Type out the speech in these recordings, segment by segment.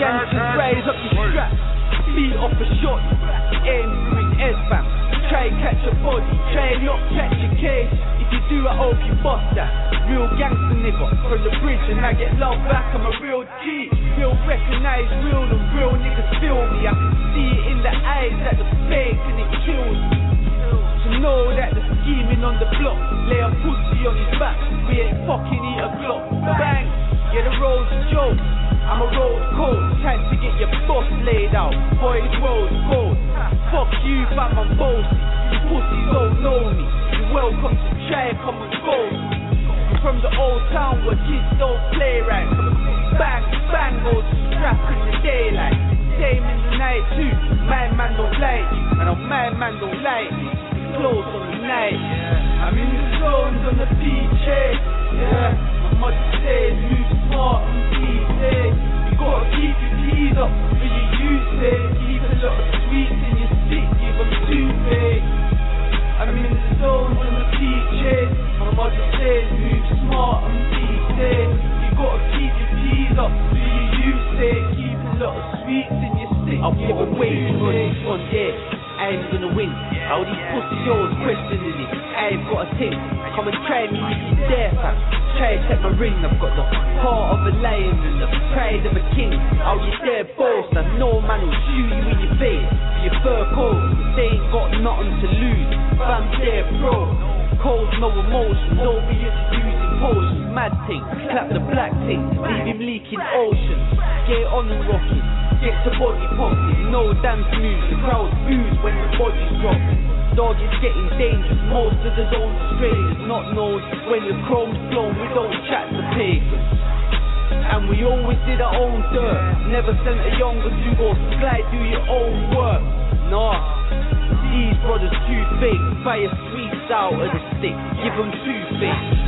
Youngsters raise up your straps, beat off a shot, aim through his head, fam. Try and catch a body, try and not catch a case. If you do, I hope you bust that. Real gangster nigga from the bridge, and I get love back. I'm a real G, real recognize real, and real niggas feel me. I can see it in the eyes that the fake and it kills me. To know that the scheming on the block, lay a pussy on his back, we ain't fucking eat a Glock. Bang, yeah, the road's a joke. I'm a road code, time to get your boss laid out. Boys, road cold. Fuck you, fam, I'm bossy. You pussies don't know me. You're welcome to try and come and go. I'm from the old town where kids don't play right. Bang, bang goes the strap in the daylight. Same in the night too. My man don't like you, and my man don't like me. Close on the night. I'm in the zones on the beach, yeah. My mother says, move smart and easy. You gotta keep your teeth up for your use it. Keep a lot of sweets in your stick, give them too big. I'm in the zones on the beaches. My mother says, move smart and easy. You gotta keep your teeth up for your use it. Keep a lot of sweets in your stick. I'll give away on there. I ain't gonna win. All these pussy yours questioning it. I ain't got a thing. Come and try me if you dare, fam. Try to take my ring. I've got the heart of a lion and the pride of a king. Oh, you dare boast, and no man will shoot you in your face for your fur coat. They ain't got nothing to lose. Fam, they're bro. Cold, no emotion. Don't be using potions. Mad thing. Clap the black thing. Leave him leaking oceans. Get on and rocking. Get to body popping, no dance moves, the crowd boos when the body's dropping. Dog is getting dangerous, most of the zones are strangers, not known. When the chrome's blown, we don't chat to pagans. And we always did our own dirt, never sent a younger to go slide, do your own work. Nah, these brothers too fake, fire sweets out of the stick, give them two fakes.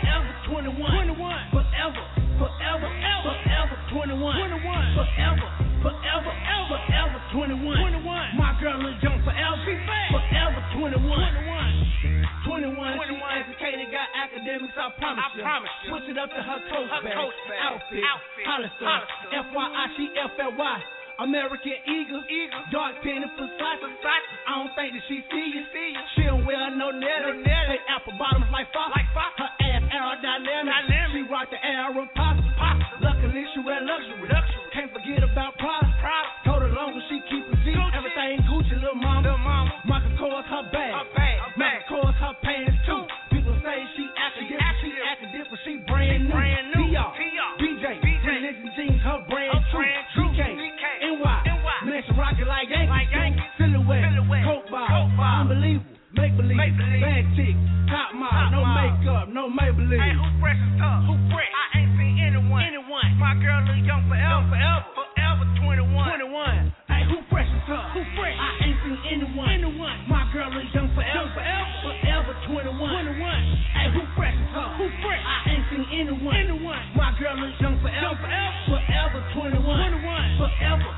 Forever. forever, forever 21. My girl Lil Young forever, forever 21. 21, she educated, got academics, I promise you. Switch it up to her coach bag, outfit, Hollister, FYI, she FLY. American Eagle, dark penny Versace. I don't think that she see you. She don't wear no netting. Hey, apple bottoms like Fox. Her ass aerodynamic. She rock the Aero Pop. Luckily she wear luxury. Can't forget about Prada. Told her longer she keep a G. Everything Gucci, little mama. Michael Kors her bag. Michael Kors her pants too. People say she acting different. She brand new. T.R. BJ. Religion jeans, her brand true. DK. Man, she rock it like Yankee. Silhouette. Coke bar. Unbelievable. Make believe. Bad chick. Top model. No makeup. No Maybelline. Hey, who fresh as tough? Who fresh? I ain't seen anyone. My girl Lil Young forever 21. Hey, who fresh as tough? Who fresh? I ain't seen anyone. My girl Lil Young forever 21. Hey, who fresh as tough? Who fresh? I ain't seen anyone. My girl Lil Young forever 21. Forever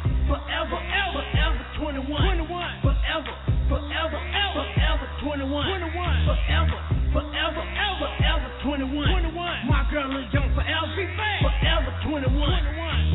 21. Forever 21. My girl Lil Young forever 21.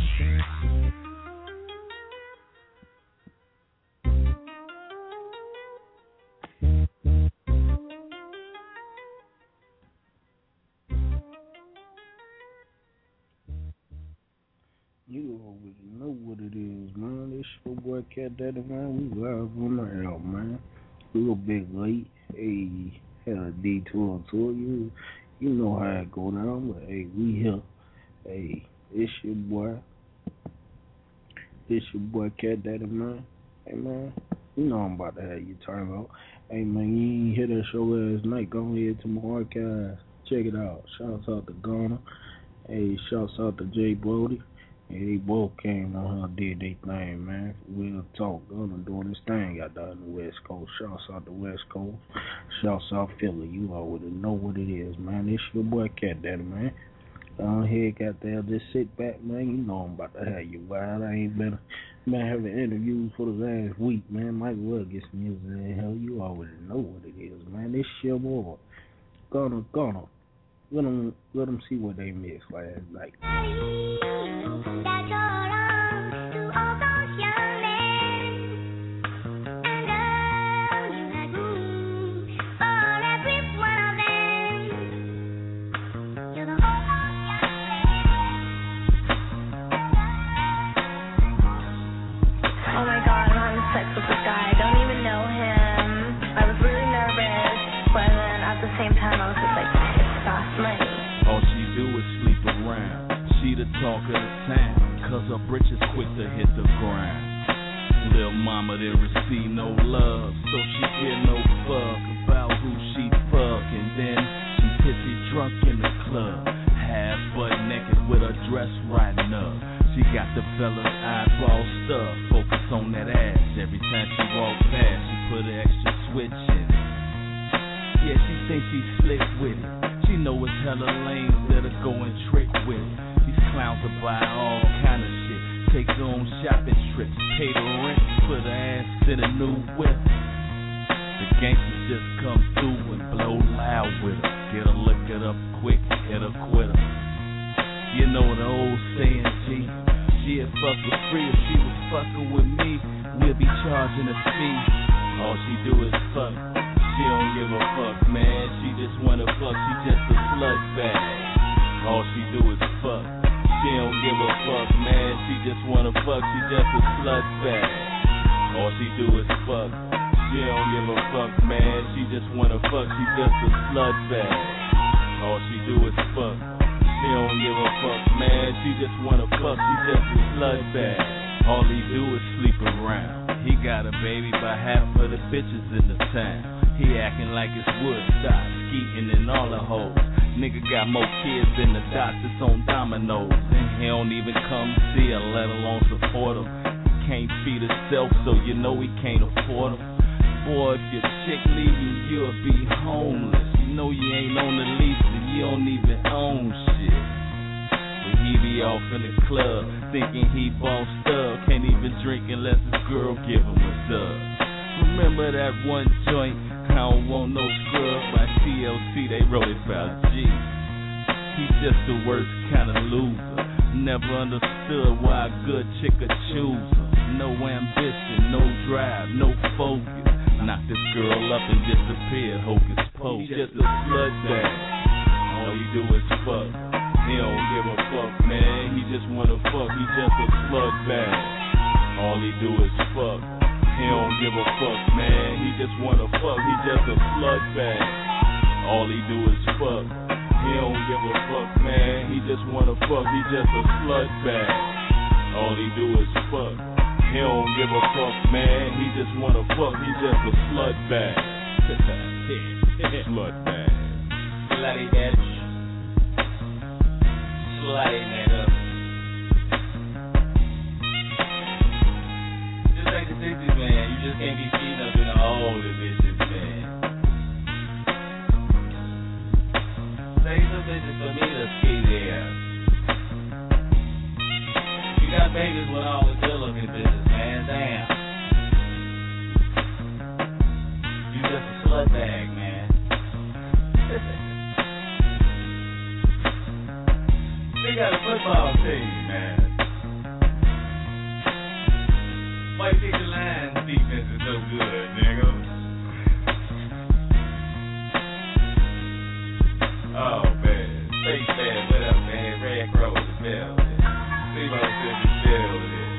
You already know what it is, man. This your boy Cat Daddy, man. We live on the air, man. A little bit late. Hey, had a detour tour. You know how it go down, but hey, we here. Hey, it's your boy. This your boy Cat Daddy, man. Hey, man, you know I'm about to have you turn out. Hey, man, you ain't hear that show last night. Go ahead to my archives. Check it out. Shouts out to Ghana. Hey, shouts out to Jay Brody. Hey, they both came on here and did their thing, man. We'll talk. Gunna doing his thing out there in the West Coast. Shouts out the West Coast. Shouts out Philly. You already know what it is, man. It's your boy Cat Daddy, man. Go ahead, got there. Just sit back, man. You know I'm about to have you wild. I ain't been having interviews for the last week, man. Might well get some music in hell. You already know what it is, man. It's your boy. Gunna. Let them see what they missed last night. Talk of the town, cause her britches quick to hit the ground. Lil' mama didn't receive no love, so she get no fuck about who she fuck. And then she pissy drunk in the club, half butt naked with her dress riding up. She got the fella's eyeball stuff, focus on that ass. Every time she walk past, she put an extra switch in it. Yeah, she thinks she's slick with it. She know it's hella lanes that'll go and trick with it. Clowns will buy all kind of shit, take their own shopping trips, pay the rent, put her ass in a new whip. The gangsters just come through and blow loud with her. Get her, look it up quick, hit her, quit her. You know the old saying, G, she'd fuck for free. If she was fucking with me, we'll be charging a fee. All she do is fuck, she don't give a fuck, man. She just wanna fuck, she just a slut bag. All she do is fuck. She don't give a fuck, man. She just wanna fuck. She just a slut bag. All she do is fuck. She don't give a fuck, man. She just wanna fuck. She just a slut bag. All she do is fuck. She don't give a fuck, man. She just wanna fuck. She just a slut bag. All he do is sleep around. He got a baby by half of the bitches in the town. He acting like it's Woodstock, skeeting in all the hoes. Nigga got more kids than the doctors on dominoes. And he don't even come see her, let alone support him. He can't feed himself, so you know he can't afford him. Boy, if your chick leave you, you'll be homeless. You know you ain't on the lease and you don't even own shit. But he be off in the club, thinking he bossed up. Can't even drink unless his girl give him a dub. Remember that one joint, I don't want no scrub, by TLC, they wrote it about G. He's just the worst kind of loser. Never understood why a good chick would choose him. No ambition, no drive, no focus. Knocked this girl up and disappeared, hocus pocus. Just a slut bag. All he do is fuck. He don't give a fuck, man. He just wanna fuck. He just a slut bag. All he do is fuck. He don't give a fuck, man. He just wanna fuck. He just a slut bag. All he do is fuck. He don't give a fuck, man. He just wanna fuck. He just a slut bag. All he do is fuck. He don't give a fuck, man. He just wanna fuck. He just a slut bag. Slut bag. Slutty bitch. Slutty nigga. Just like the 60s, man. You just can't be beating up in all the bitches, man. Say some bitches for me to ski there. You got babies with all the good looking bitches, man. Damn. You just a slut bag, man. We got a football team, man. Why you think the Lions defense is so good, nigga? Oh, man. Face fan, what up, man? Red Crow is building. See what I'm building.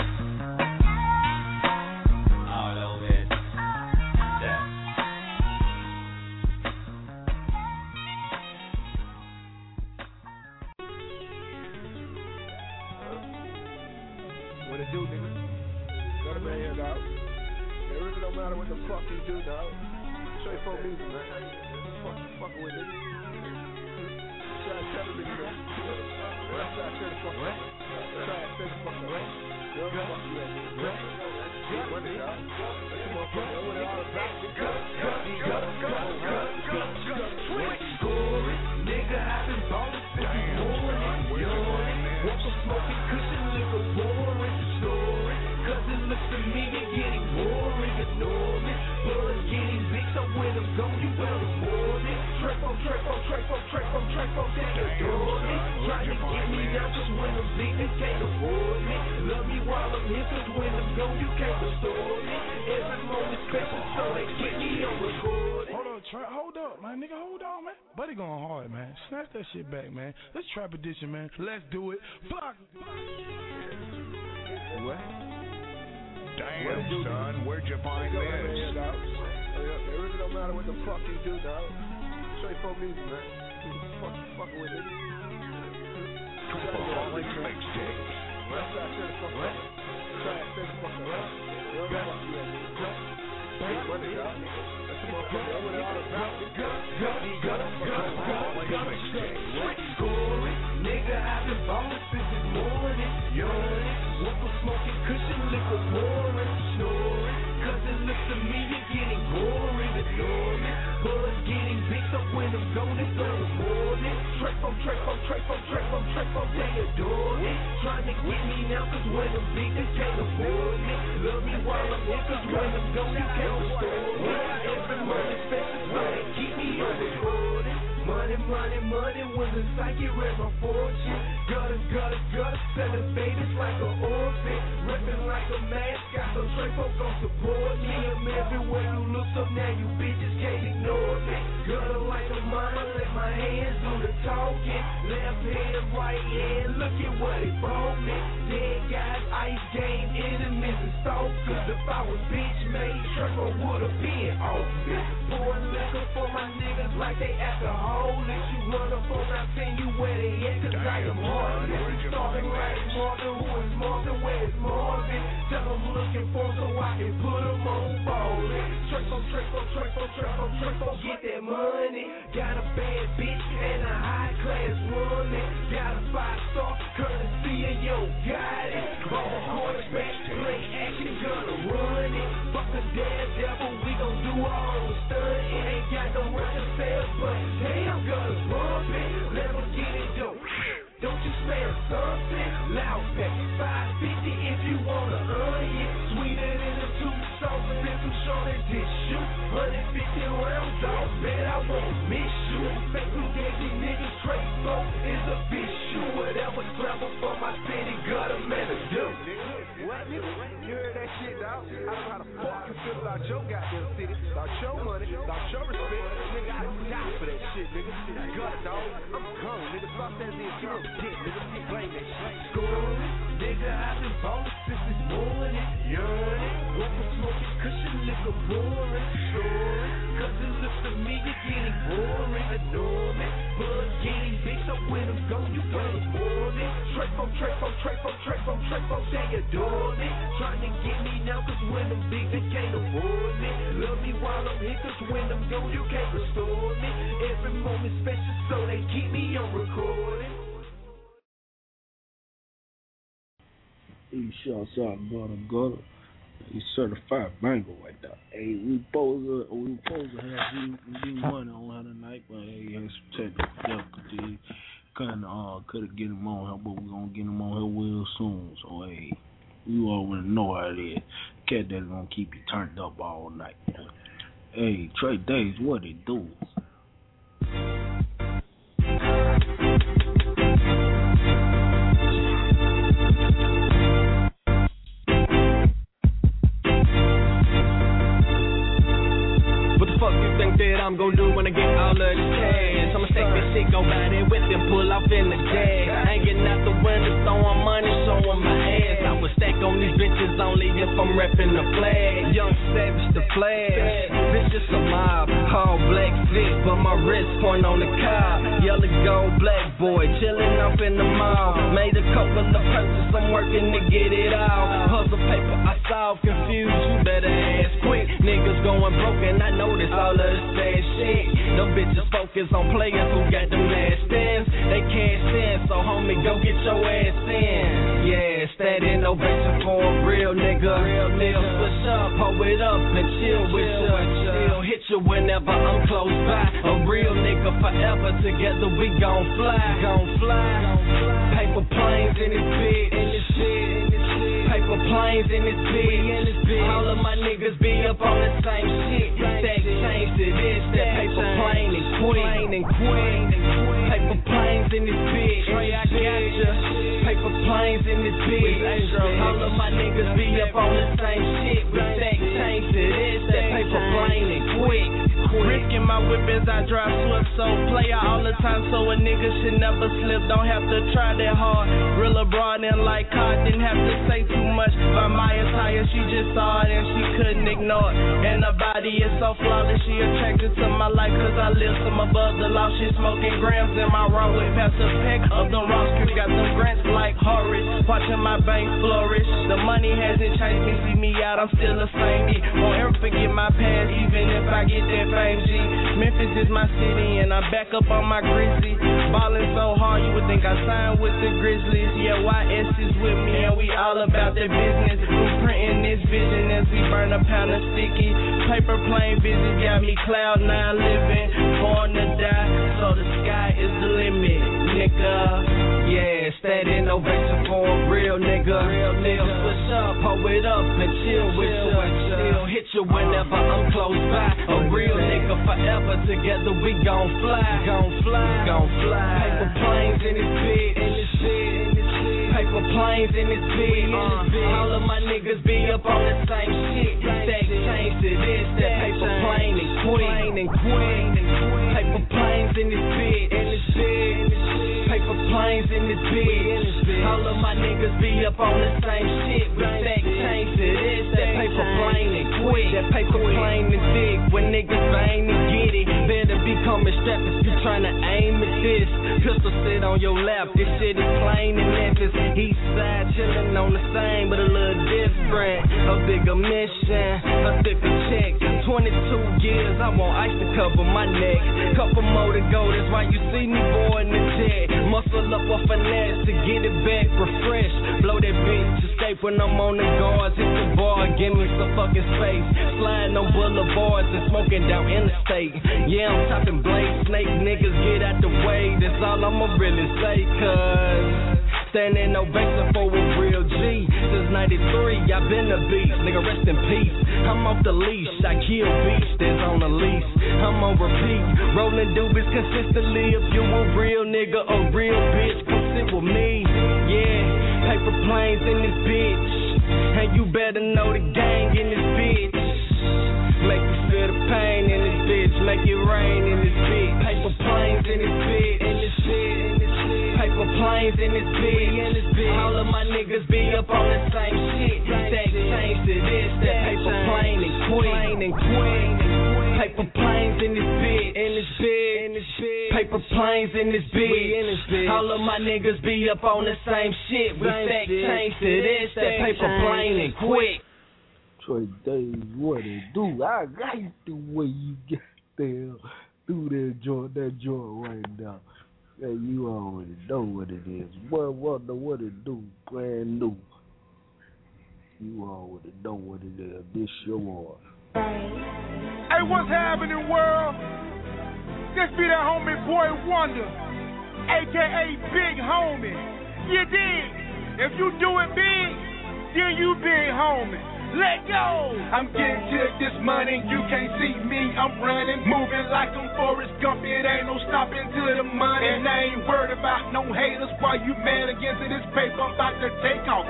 All over it. Yeah. What it do, nigga? Got a man here, dog. It really don't matter what the fuck you do, dog. Straight for music, man. Fucking with it. Try to tell the nigga, man. Try to tell the fuck up. Try to tell the fuck up. Yo, fuck you at, nigga. Get money, dog. That's the motherfucker. What it all about. Nigga, I've been ballin' since the morning. Want some smoking cushion, liquor boring. Snoring, cause it looks to me you're getting boring. Ignore me, blood getting big, so when I'm gone, you will afford it. Trepo, they adore me. Trying to get me down, cause when I'm big, they can't afford me. Love me while I'm here, cause when I'm gone, you can't restore me. Every moment special, so they get me on recording. Hold up, my nigga, hold on, man. Buddy going hard, man. Snatch that shit back, man. Let's trap edition, man. Let's do it. Fuck. What? Damn, son, where'd you find this? It really don't matter what the fuck you do, dog. Straight for music, man. Fucking with it. Trapaholic Mixtape. What? Try to fuck up. Try to fuck up. Yo, fuck you at, nigga. Big money, dog. That's the motherfucker. What it all about. Nigga, I've been ballin' since this morning. Yawning, want some smoking cushion, liquor pouring. Snoring, cause it looks to me you're getting boring. Ignore me, blood getting big, so when I'm gone, it's on the morning. Trepo, they adore me. Trying to get me now, cause when I'm big, they can't afford me. Love me while I'm here, cause when I'm gone, you can't restore me. Every money special, so they keep me on recording. Money was a psyche, read my fortune. Gutter, selling babies like an orphan. Ripping like a mascot, so Trepo gon' support me. I'm everywhere you look, so now you bitches can't ignore me. Gutter like a mine, let my hands do the talking. Left hand, right hand, look at what it brought me. Dead guys, ice game, enemies and stalkers. If I was bitch made, Trepo would've been off me. Pouring liquor for my niggas like they alcoholics. You run up on, I tell you where they at, cause I am heartless. Starting like Marvin, who is Marvin, where is Marvin? Tell them looking for so I can put them on ballin'. Trepo, get that money. Got a bad bitch and a high class woman. Got a 5-star courtesy of yo, got it. Ball quarterback, play action, gonna run it. Fuck the daredevil, we gon' do our own stunt. It ain't got no record sales, but damn, gonna bump it. Let 'em get it, dope. Don't you smell something? Loud pack, $5.50 if you wanna onion. Sweeter than a two sauces and some shorty tissue. 150 rounds, dog, bet I won't miss you. Make me get these niggas straight, so it's a issue. Whatever travel for my city, got a man to do. What, nigga? You heard that shit, dog? I don't know how the fuck you feel about your goddamn city, about your money, about your respect. Nigga, I die for that shit, nigga. I got it, dog. I'm gone, nigga. Fuck that bitch, you know, dick, nigga. Blame that shit. Scoring, nigga, I've been ballin' since this morning. Yearning, woke up smoking cushion, nigga, boring. Story, cause it looks to me you're getting boring. Annoying, buzz getting big, so when I'm gone, you gonna bore me. Trafo, they adore me. Trying to get me now, cause when I'm big, they can't avoid me. Love me while I'm here, cause when I'm gone, you can't restore me. Every moment special, so they keep me on recording. These shots out, gutter. He's certified banger right there. Hey, we supposed to have D Money on her tonight, but hey, he had some technical difficulties. Could have get him on here, but we're gonna get him on here real soon. So hey, you already know how it is. Cat that's gonna keep you turned up all night. Hey, Trey Days, what it do? What the fuck you think that I'm gonna do when I get all of this cash? I'ma take this shit, go buy that whip and pull off in the gas. Hanging out the window, throwing money, showing my ass. I would stack on these bitches only if I'm repping the flag. Young Savage the flash, bitch just a mob. All black fit, but my wrist point on the cob. Yellow gold black boy, chillin' up in the mall. Made a couple of purchases, I'm working to get it all. Puzzle paper, I solve confused, you better ask quick. Niggas going broke and I notice all of this sad shit. Them bitches focus on players who got them last stands. They cash in, so homie, go get your ass in. Yeah, it's that innovation for a real nigga. They'll switch up, pull it up and chill with ya. Still hit you whenever I'm close by. A real nigga forever, together we gon' fly. Paper planes in this bitch. Paper planes in this bitch. All of my niggas be up on the same shit. That change to this, that paper plane and quit. Paper planes in this bitch. Trey, I got ya. Paper planes in this bitch. All of my niggas be up on the same shit. That change to this, that paper plane and quit. Risking my whip as I drive swift, so play out all the time, so a nigga should never slip. Don't have to try that hard. Real abroad and like hard, didn't have to say too much. By my attire, she just saw it and she couldn't ignore it. And her body is so flawless, she attracted to my life, cause I live some above the law. She smoking grams in my raw with Pastor Peck of the Roskers. Got them grants like Horace, watching my bank flourish. The money hasn't changed me, see me out, I'm still the same me. Won't ever forget my past, even if I get that fame G. Memphis is my city and I'm back up on my Grizzly. Ballin' so hard you would think I signed with the Grizzlies. Yeah, YS is with me and we all about that business. Blueprinting this vision as we burn a pound of sticky. Paper plane business got me cloud nine living. Born to die, so the sky is the limit, nigga. Yeah, it's that innovation for a real nigga. They'll switch up, pull it up and chill with ya. Still hit you whenever I'm close by. A real nigga forever, together we gon' fly. Paper planes in this bitch. Paper planes in this bitch. All of my niggas be up on the same shit. That change to this, that paper plane and quit. Paper planes in this bitch. Paper planes in this bitch. All of my niggas be up on the same shit. That change to this, that paper plane and quit. That paper plane and big. When niggas vain and get it, better be coming strapped if you tryna aim at this. Pistol sit on your lap, this shit is plain in Memphis. East side chillin' on the same, but a little different. A bigger mission, a thicker check. 22 years, I want ice to cover my neck. Couple more to go, that's why you see me boarding the jet. Muscle up off finesse to get it back refreshed. Blow that bitch, escape when I'm on the guards. Hit the bar, give me some fucking space. Sliding on boulevards and smoking down interstate. Yeah, I'm talking blade snake, niggas get out the way. That's all I'ma really say, cuz standing ovation for a real G. Since 93, I've been a beast, nigga, rest in peace. I'm off the leash, I kill beasts, that's on the leash. I'm on repeat, rolling doobies consistently. If you a real nigga, a real bitch, come sit with me. Yeah, paper planes in this bitch, and you better know the gang in this bitch. Make you feel the pain in this bitch, make it rain in this bitch. Paper planes in this bitch, in this bitch. Paper planes in this bitch. All of my niggas be up on the same shit. That change to this, that paper plane and queen. Paper planes in this bitch, in this bitch. Paper planes in this bitch. All of my niggas be up on the same shit. We stack change to this, that paper plane and quick. Troy Days, what it do? I like the way you get there through that joint right now. Hey, you already know what it is. Boy, wonder what it do, brand new. You already know what it is. This your one. Hey, what's happening, world? This be that homie Boy Wonder, a.k.a. Big Homie. You dig? If you do it big, then you big homie. Let go! I'm getting to this money, you can't see me, I'm running, moving like I'm Forrest Gump, it ain't no stopping to the money. And I ain't worried about no haters, while you mad against it, this paper, I'm about to take off.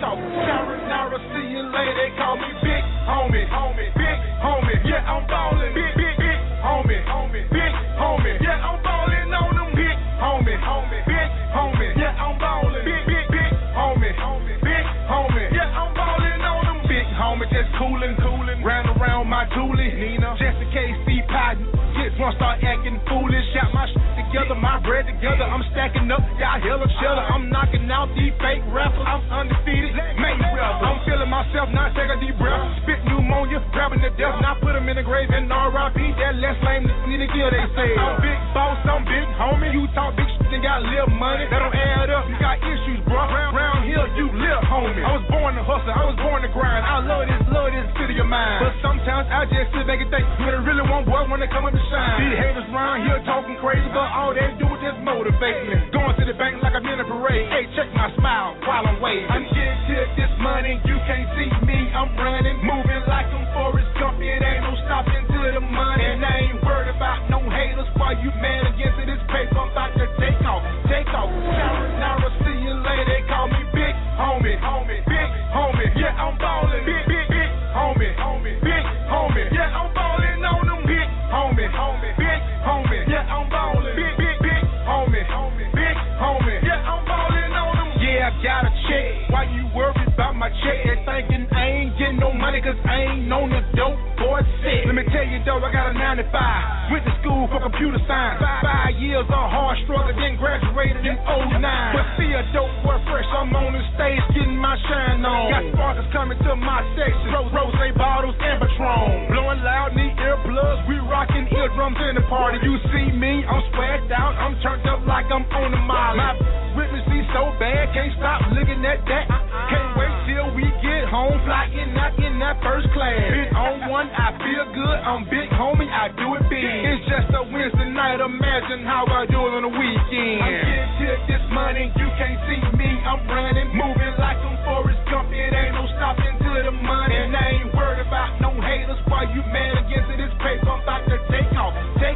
Sayonara, see you later, they call me Big Homie, Big Homie, yeah, I'm ballin', big homie, Big Homie, yeah, I'm ballin' on them, Big Homie, Big Homie, yeah, I'm ballin', big homie, Big Homie, yeah, I'm ballin' on them. Big homie, just coolin', ran around my dually, Nina, just in case see Potty, kids wanna start acting foolish, got my shit together, my bread together, I'm stacking up, y'all hella cheddar, I'm knocking out these fake rappers, I'm undefeated, Mayweather, I'm feeling myself, not taking a deep breath, spit pneumonia, grabbing the death, now put them in the grave and R.I.P., that less lame need to kill, they say, I'm big boss, I'm big homie, you talk big shit and got little money, that don't add up, you got issues, bro, round here, you live homie, I was born to hustle, I was born to grind, I love this city of mine. But sometimes I just sit back and think, do they really want boy when they come up to shine? These haters around here talking crazy, but all they do is just motivate me. Going to the bank like I'm in a parade. Hey, check my smile while I'm waving. I'm getting to this money, you can't see me, I'm running, moving like I'm Forrest Gump. It ain't no stopping to the money. And I ain't worried about no haters, while you mad against it, this paper, I'm about to take off. Sayonara, see you later, they call me Big Homie, Big Homie, yeah, I'm ballin', big homie, Big Homie, yeah, I'm ballin' on them, Big Homie, Big Homie, yeah, I'm ballin', big homie, Big Homie, yeah, I'm ballin' on them. Yeah, I got a check, why you worried about my check? They thinking I ain't getting no money, cause I ain't on the dope boy set. Let me tell you though, I got a 9-to-5, went to school for computer science, 5 years of hard struggle, then graduated in 09. But see a dope boy fresh, I'm on the stage getting my shine on. Got sparkers coming to my section, rose bottles and Patron, blowing loud, need earplugs, we rocking eardrums in the party. You see me, I'm swagged out, I'm turned up like I'm on the mile. My with me see so bad, can't stop looking at that. Can't wait till we get home, flying out in that first class. Big on one, I feel good, I'm Big Homie, I do it big. It's just a Wednesday night, imagine how I do it on the weekend. I'm getting to this money, you can't see me, I'm running, moving like I'm Forrest Gump. It ain't no stopping to the money. And I ain't worried about no haters, while you mad against it, this paper, I'm about to take off.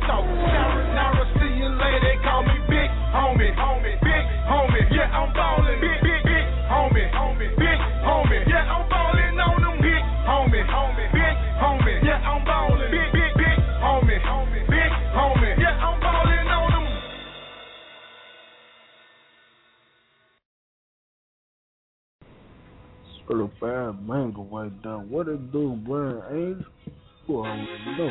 Sayonara, see you later, they call me Big Homie, Big Homie, yeah, I'm ballin', big homie, Big Homie, yeah, I'm ballin' on them, Big Homie, Big Homie, yeah, I'm ballin', big homie, Big Homie, yeah, I'm ballin' on them. Certified mango right down. What it do, Brian Angel? Who already know?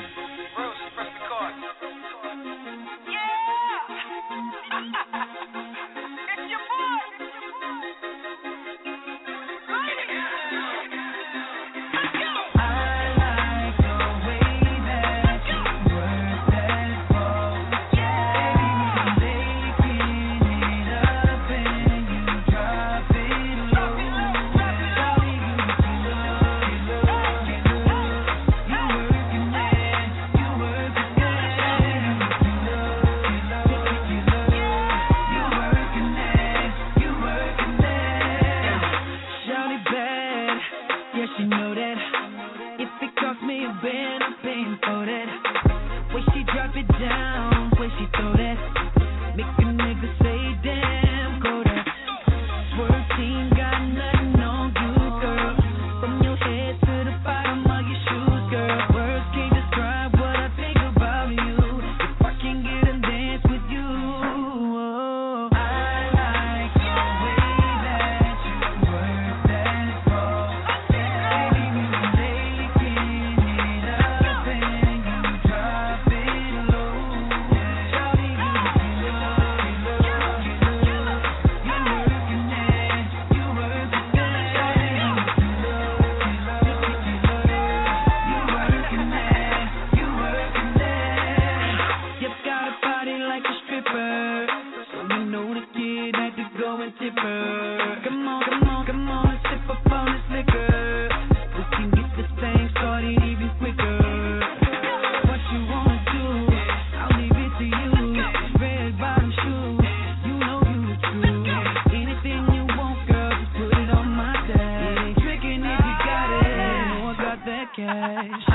up on this liquor. We can get this thing started even quicker. What you wanna do? I'll leave it to you. Red bottom shoes, you know you the truth. Anything you want, girl, just put it on my dash. It ain't tricking if you got it. You know I got that cash.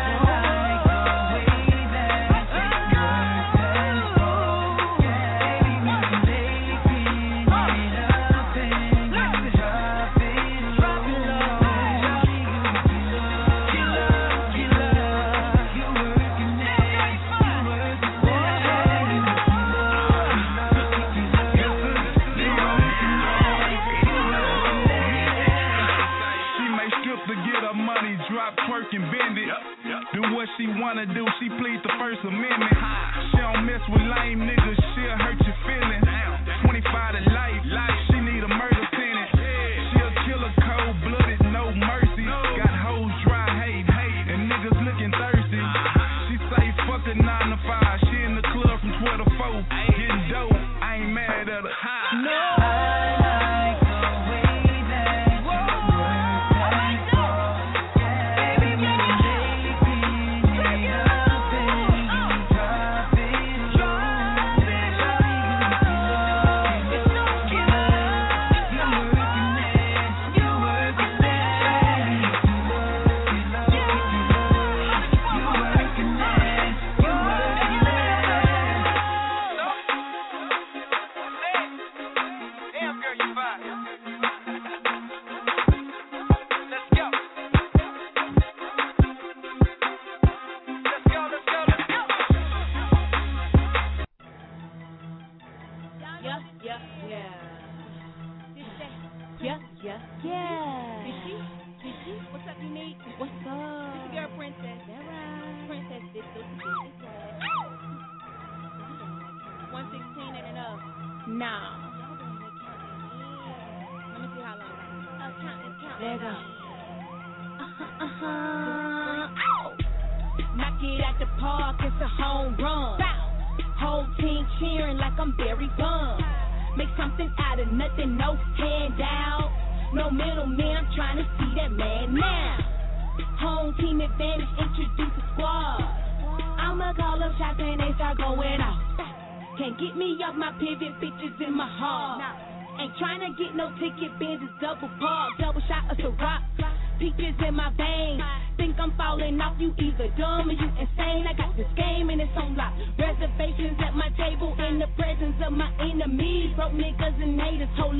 She wanna do, she plead the First Amendment. She don't mess with lame niggas, she'll hurt your feelings. 25 to life, she need a murder sentence. She'll kill a cold-blooded, no mercy. Got hoes dry, hate, and niggas looking thirsty. She say fuck a 9 to 5, she in the club from 12 to 4, getting dope. I ain't mad at her. No. Knock it at the park, it's a home run. Whole team cheering like I'm Barry Bonds. Make something out of nothing, no handout. No middleman, I'm trying to see that man now. Home team advantage, introduce the squad. I'ma call up shots and they start going off. Can't get me off my pivot, bitches in my heart. Ain't trying to get no ticket, Benz is double park. Double shot of Ciroc, peaches in my veins. Think I'm falling off, you either dumb or you insane. I got this game and it's on lock. Reservations at my table in the presence of my enemies. Broke niggas and haters, hold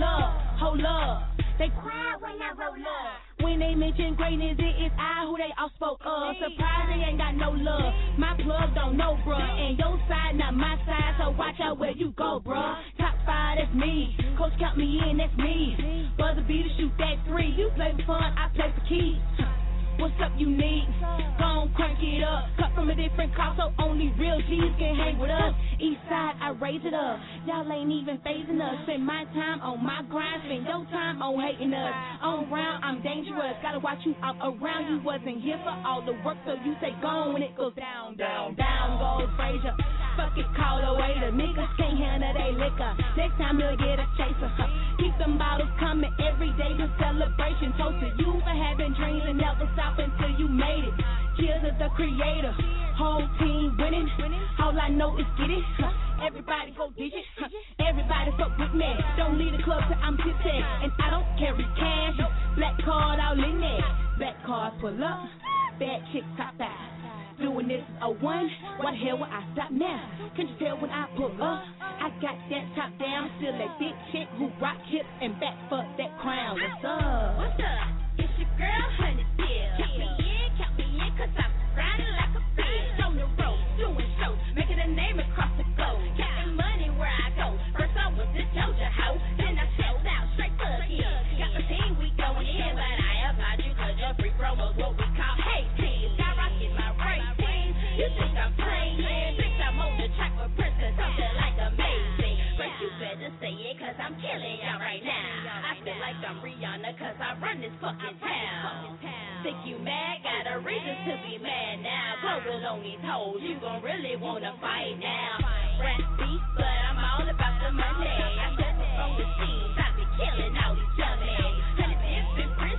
up. They cry when I roll up. When they mention greatness, it is I who they all spoke of. Surprised they ain't got no love. My plug don't know, bruh. And your side, not my side, so watch out where you go, bruh. Top 5, that's me. Coach count me in, that's me. Buzzer beater, shoot that 3. You play for fun, I play for keys. What's up, you need? Gon' crank it up. Cut from a different cloth, so only real G's can hang with us. East side, I raise it up. Y'all ain't even phasing us. Spend my time on my grind, spend your time on hating us. On round, I'm dangerous. Gotta watch you out around. You wasn't here for all the work, so you say go when it goes down, down, down. Goes Frazier. Fuck it, call the waiter. Niggas can't handle they liquor. Next time you'll get a chaser. Keep them bottles coming every day. The celebration. Toast to you for having dreams and never stop until you made it. Cheers to the creator. Whole team winning. All I know is get it. Everybody go digit. Everybody fuck with me. Don't leave the club till I'm tipsy. And I don't carry cash. Black card all in there. Black card pull up. Bad chick top 5. Doing this a 1. Why the hell would I stop now? Can't you tell when I pull up? I got that top down. Still that big chick who rock hips and back fuck that crown. What's up? What's up? It's your girl, Honey Still. Count me in, cause I'm grinding like a bitch. On the road, doing shows, making a name across the globe. Counting money where I go. First I was the Georgia hoe, then I shelled out straight to the hill. Got the team, we going in, but I applaud you cause your free promo's what we call hate team. I rock in my right team. You think I'm playing? Bitch, I'm on the track with Princess, something like amazing. But you better say it cause I'm killing y'all right now. I feel like I'm Rihanna cause I run this fucking town. Think you mad? Got a reason to be mad now. Global on these hoes, you gon' really wanna fight now. Rap beef, but I'm all about the money. I step up on the scenes, I be killing all these dummies. 100 different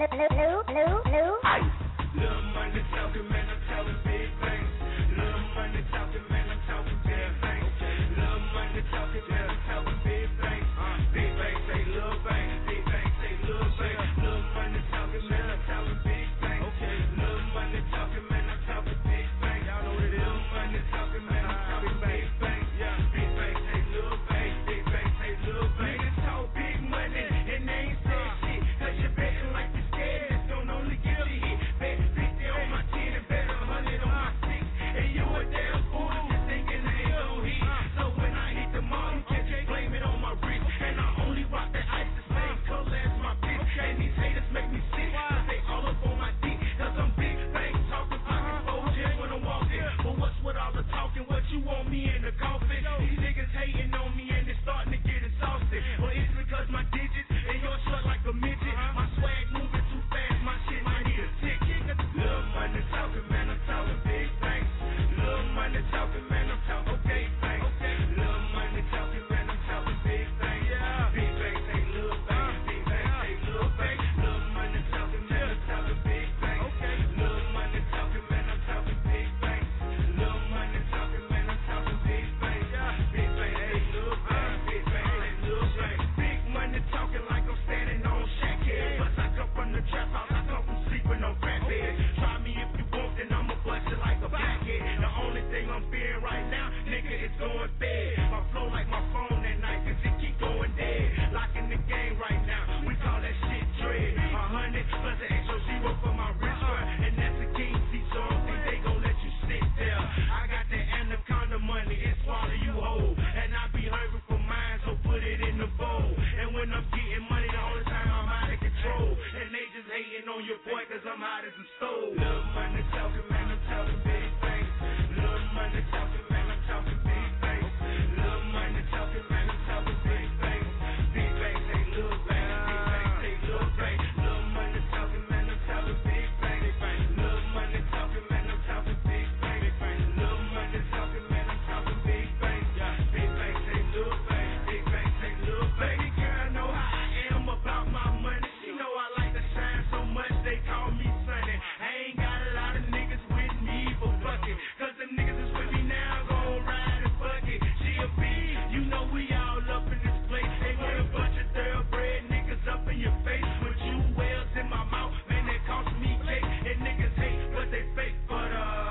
Little money talking, man, I'm talking big things. Little money talking, man, I'm talking big things. Little money talking, man, I'm talking big things. Big bangs say little bangs, big bangs say little bangs. Little money talking, man, I'm talking big things. Little money talking, man, I'm talking big things. Y'all know what it is. Little money talking, man, I'm talking big things. Big bangs say little bangs, big bangs say little bangs. Niggas talk big money and they ain't say shit. 'Cause you're betting like you're scared, it's gonna only get you hit. Bet 50 on my 10 and bet 100 on my 6. And you a damn fool just thinking they ain't gon' hit. So when I hit the mall, you can't blame it on my wrist. And I only rock the ice the same color as my bitch. And these haters make me sick, 'cause they all up on my dick. 'Cause I'm big bang talking, pocket fold just when I'm walking. But what's with all the talking? What you want me in the coffin? These niggas hating on me and they starting to get exhausted. Well, it's because my digits and yours short like a midget. My swag moving too fast, my shit might need a ticket. Little money talking, man, I'm talking big things. Little money talking, man, I'm talking big things. Little money talking, man, I'm talking big things. Big bangs say little bangs, big bangs say little bangs. Little money talking, man, I'm talking big things. Little money talking, man, I'm talking big things. Little money talking, man, I'm talking big things. Big bangs say little bangs, big bangs say little bangs. Big money talking like I'm standing on shack head. Plus I come from the trap house, I come from sleeping on crap beds. Try me if you want, then I'ma bust it like a blackhead. The only thing I'm fearing right now, nigga, is going bad. My flow like my phone at night, 'cause it keep going dead. Locking the game right now, we call that shit dread. 100 plus an extra zero for my wrist, and that's a king seat, so I don't think they gon' let you sit there. I got the anaconda money, it swallow you whole. And I be hungry for mine, so put it in the bowl. And when I'm getting money, the only time I'm out of control. And they just hating on your boy, 'cause I'm hot as a stove. Little money talking, man, I'm talking big things. Little money talking, man, I'm talking big things. Little money talking, man, I'm talking big things. Big bangs say little bangs, big bangs say little bangs. Little money talking, man, I'm talking big things. Little money talking, man, I'm talking big things. Little money talking, man, I'm talking big things. Big bangs say little bangs, big bangs say little bangs. Baby girl know how I am about my money. She know I like to shine so much they call me Sonny. I ain't got a lot of niggas with me for fucking, 'cause them niggas is with me now, gon' ride and fuck it. G.O.B., you know we all up in this place. They want a bunch of thoroughbred niggas up in your face with jewels in my mouth, man, that cost me cake. And niggas hate, but they fake, but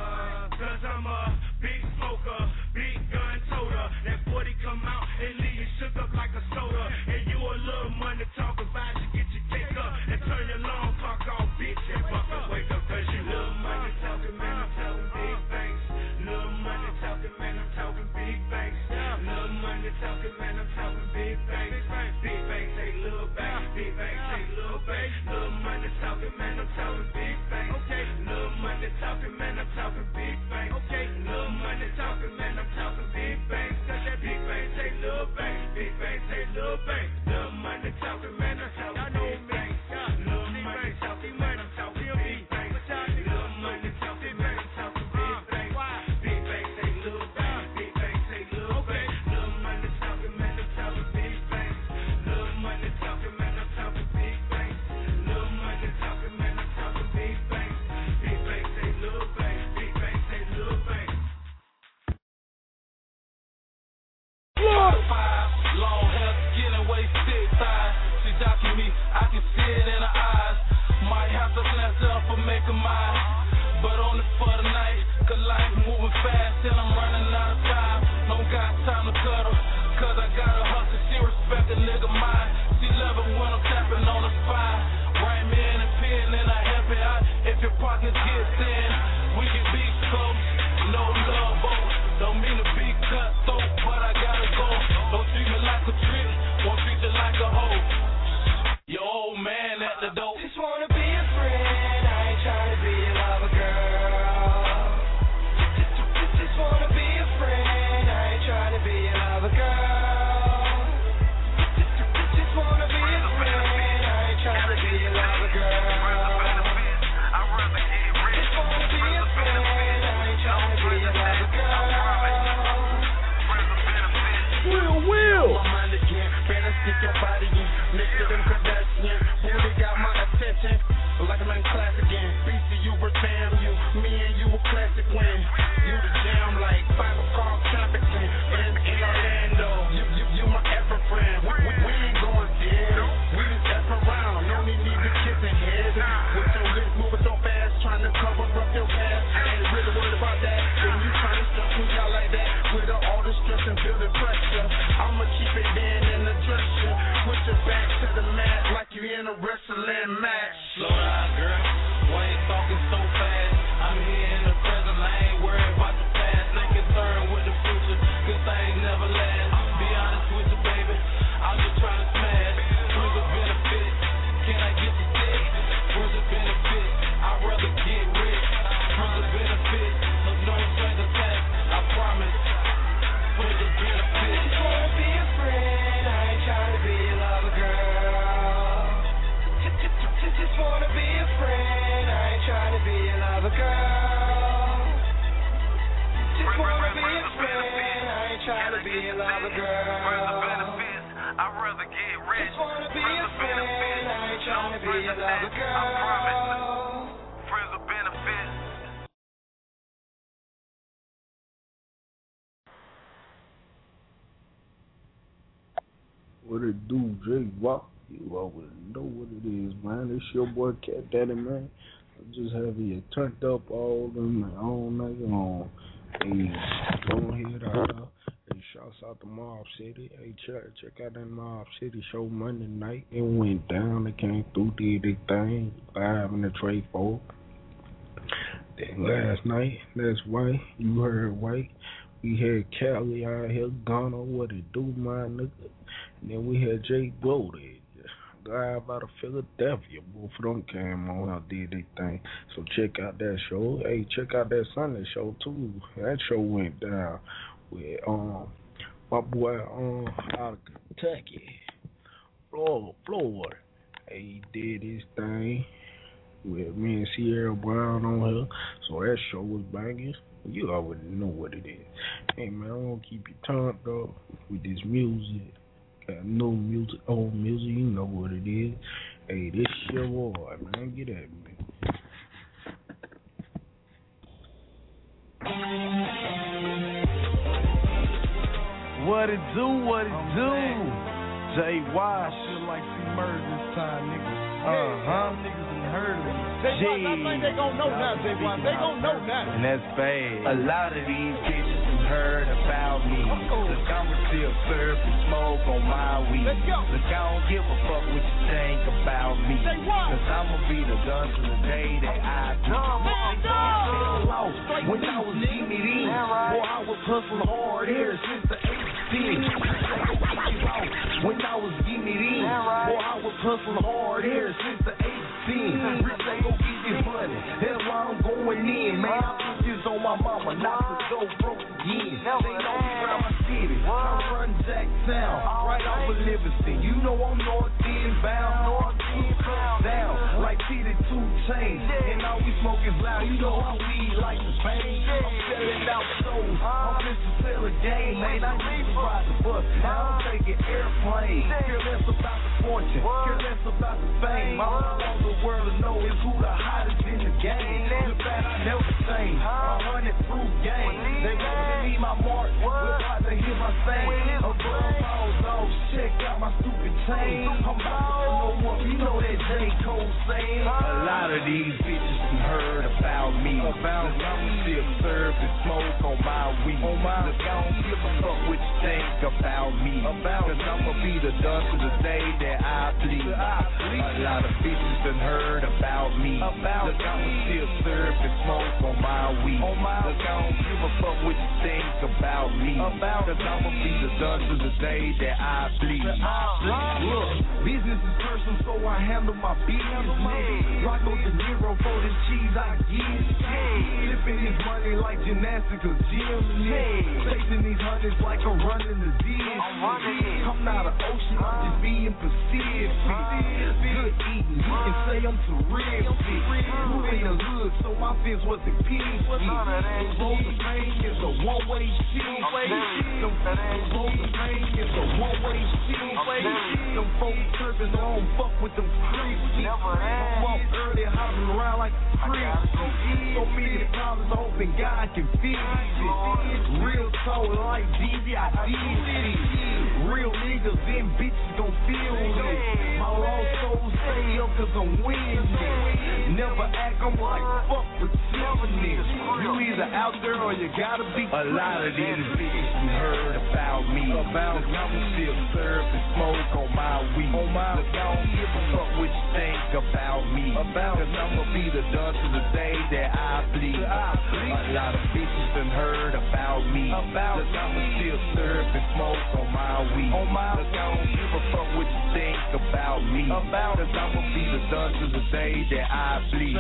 'cause I'm a big smoker, big gun toter. That 40 come out and leave you shook up like a soda. And you a little money talking about you get your cake up and turn your long clock off, bitch, and fucking wake up, 'cause you little money talking, man, I'm talking big things. Little money talking, man, I'm talking big things. Little money talking, man, I'm talking big things. Big bangs say little bangs, big bangs say little bangs. Little money talking, man, I'm talking big things. Little money talking, man, I'm talking big things. Little money talking, man, I'm talking big bangs. 'Cause that big bangs say little bangs, big bangs say little bangs. Little money talking, man, I'm talking big things. Little money talking, man, I'm talking big things. Little money talking, man, I'm talking big things. Big bangs say little bangs, big bangs say little bangs. Little money talking, man, I'm talking big things. Little money talking, man, I'm talking big things. Little money talking, man, I'm talking big things. Big bangs say little bangs, big bangs say little bangs. Long hair, skin and waist, thick thighs. She docking me, I can see it in her eyes. Might have to snatch her up and make her mine, but only for the night. 'Cause life moving fast and I'm running out of time. Don't got time to cuddle, 'cause I gotta hustle. She respect a nigga mind. She love it when I'm tapping on her spine. Write me in a pen and I help it out. If your pockets get thin, we can be close. No love, don't mean to be cutthroat, but I gotta go. Don't treat me like a trick, won't treat you like a hoe. Your old man at the door. Just wanna be a friend, I ain't trying to be a lover, girl. the pressure. I'ma keep it in and address you. Push it back to the mat like you in a wrestling match. Slow down, girl. Why you talking so fast? I'm here in the present. I ain't worried about the past. Ain't concerned with the future. Good things never last. Be honest with you, baby. I'm just trying to smash. Where's the benefit? Can I get the stick? Where's the benefit? I'd rather get rich. Where's the benefit? Look, no strings attached. I promise. Where's the benefit? Just wanna be a friend. I ain't trying to be a lover, girl. Just wanna be a friend. I ain't trying to be a lover, girl. Just wanna be a friend. I ain't trying to be a lover, girl. I'd rather get rich. Just wanna be a friend. I ain't trying to be a lover, girl. Friends of benefit. What it do, Jay Walk? You already know what it is, man. It's your boy Cat Daddy, man. I'm just having you turned up all night long. Hey, go ahead out. Hey, shouts out to Mob City. Hey, check out that Mob City show Monday night. It went down. They came through, did their thing. Live in the Trade Folk. Then last night, that's right. You heard right. We had Cali out here, Ghana, what it do, my nigga. And then we had Jay Blow there, live out of Philadelphia. Both of them came on and did their thing. So check out that show. Hey, check out that Sunday show too. That show went down with my boy out of Kentucky, Florida. Hey, he did his thing with me and Sierra Brown on here. So that show was banging. You already know what it is. Hey man, I'm gonna keep you turned up with this music. Got new music, old music, you know what it is. Hey, this your boy, man. Get at me. What it do, what it do? Jay Wash. I feel like see murder this time, nigga. Niggas done heard of me. I think they gon' know now, Jay Wash. They gon' know now. And that's bad. A lot of these bitches done heard about me. Look, I'ma still surf and smoke on my weed. Look, I don't give a fuck what you think about me. Cause I'ma be the gun to the day that I die. When I was GMD, boy, I was hustling hard here since the 18. When I was GMD, boy, I was hustling hard here since the 18. Rich ain't gon' get this money, that's why I'm going in. Man, I put this on my mama, not to go broke again. They know me around my city, I run Jacktown, right off of Livingston. You know I'm north end bound, down, like T-2 Chainz. And all we smoke is loud, you know how we like to bang. I'm selling out shows, I'm just to sell a game. Man, I need to ride the bus, now I'm taking airplanes. Care less about the fortune, care less about the fame. All I want the world to know is who the hottest in the game. Good bad, I never change, 100 proof game. They want to leave my mark, we're about to hear my thing. Above all dogs, check out my stupid chain. I'm about to know what you know that J. Cole saying. A lot of these bitches done heard about me. About I'ma still serve and smoke on my weed. Look, I don't give a fuck what you think about me. Cause I'ma be the done to the day that I bleed. A lot of bitches done heard about me. Look, I'ma still serve and smoke on my weed. Look, I don't give a fuck what you think about me. Cause I'ma be the done to the day that I bleed. Look, business is personal, so I handle my business. Rocco De Niro for this cheese I get. Flipping this money like gymnastics or gym. Chasing these hundreds like I'm running the DSC. I'm not an ocean, I'm just being Pacific. Good eating, you can say I'm terrific. Grew in the hood, so my fence wasn't peace. The road to fame is a one-way street. The road to fame is a one-way street. Them folks turfing on, fuck with them creeps. I'm up early, hopping around like a creep. So many problems, hoping God can fix it. Real talk like DV, I did it. real niggas and bitches gon' feel it. My lost soul stay up cause I'm winning. Never act, I'm like, fuck pretending. You either out there or you gotta be. A lot of these bitches you heard about me. Cause I'ma still serve and smoke on my weed. Cause I don't give a fuck what you think about me. Cause I'ma be the done to the day that I bleed. A lot of bitches done heard about me. Cause I'ma still serve and smoke on my weed. Cause I don't give a fuck what you think about me. Cause I'ma be the done to the day that I bleed.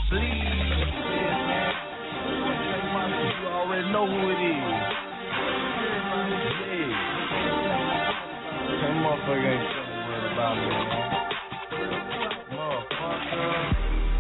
You already know who it is. Yeah. That motherfucker ain't worried about me. Motherfucker.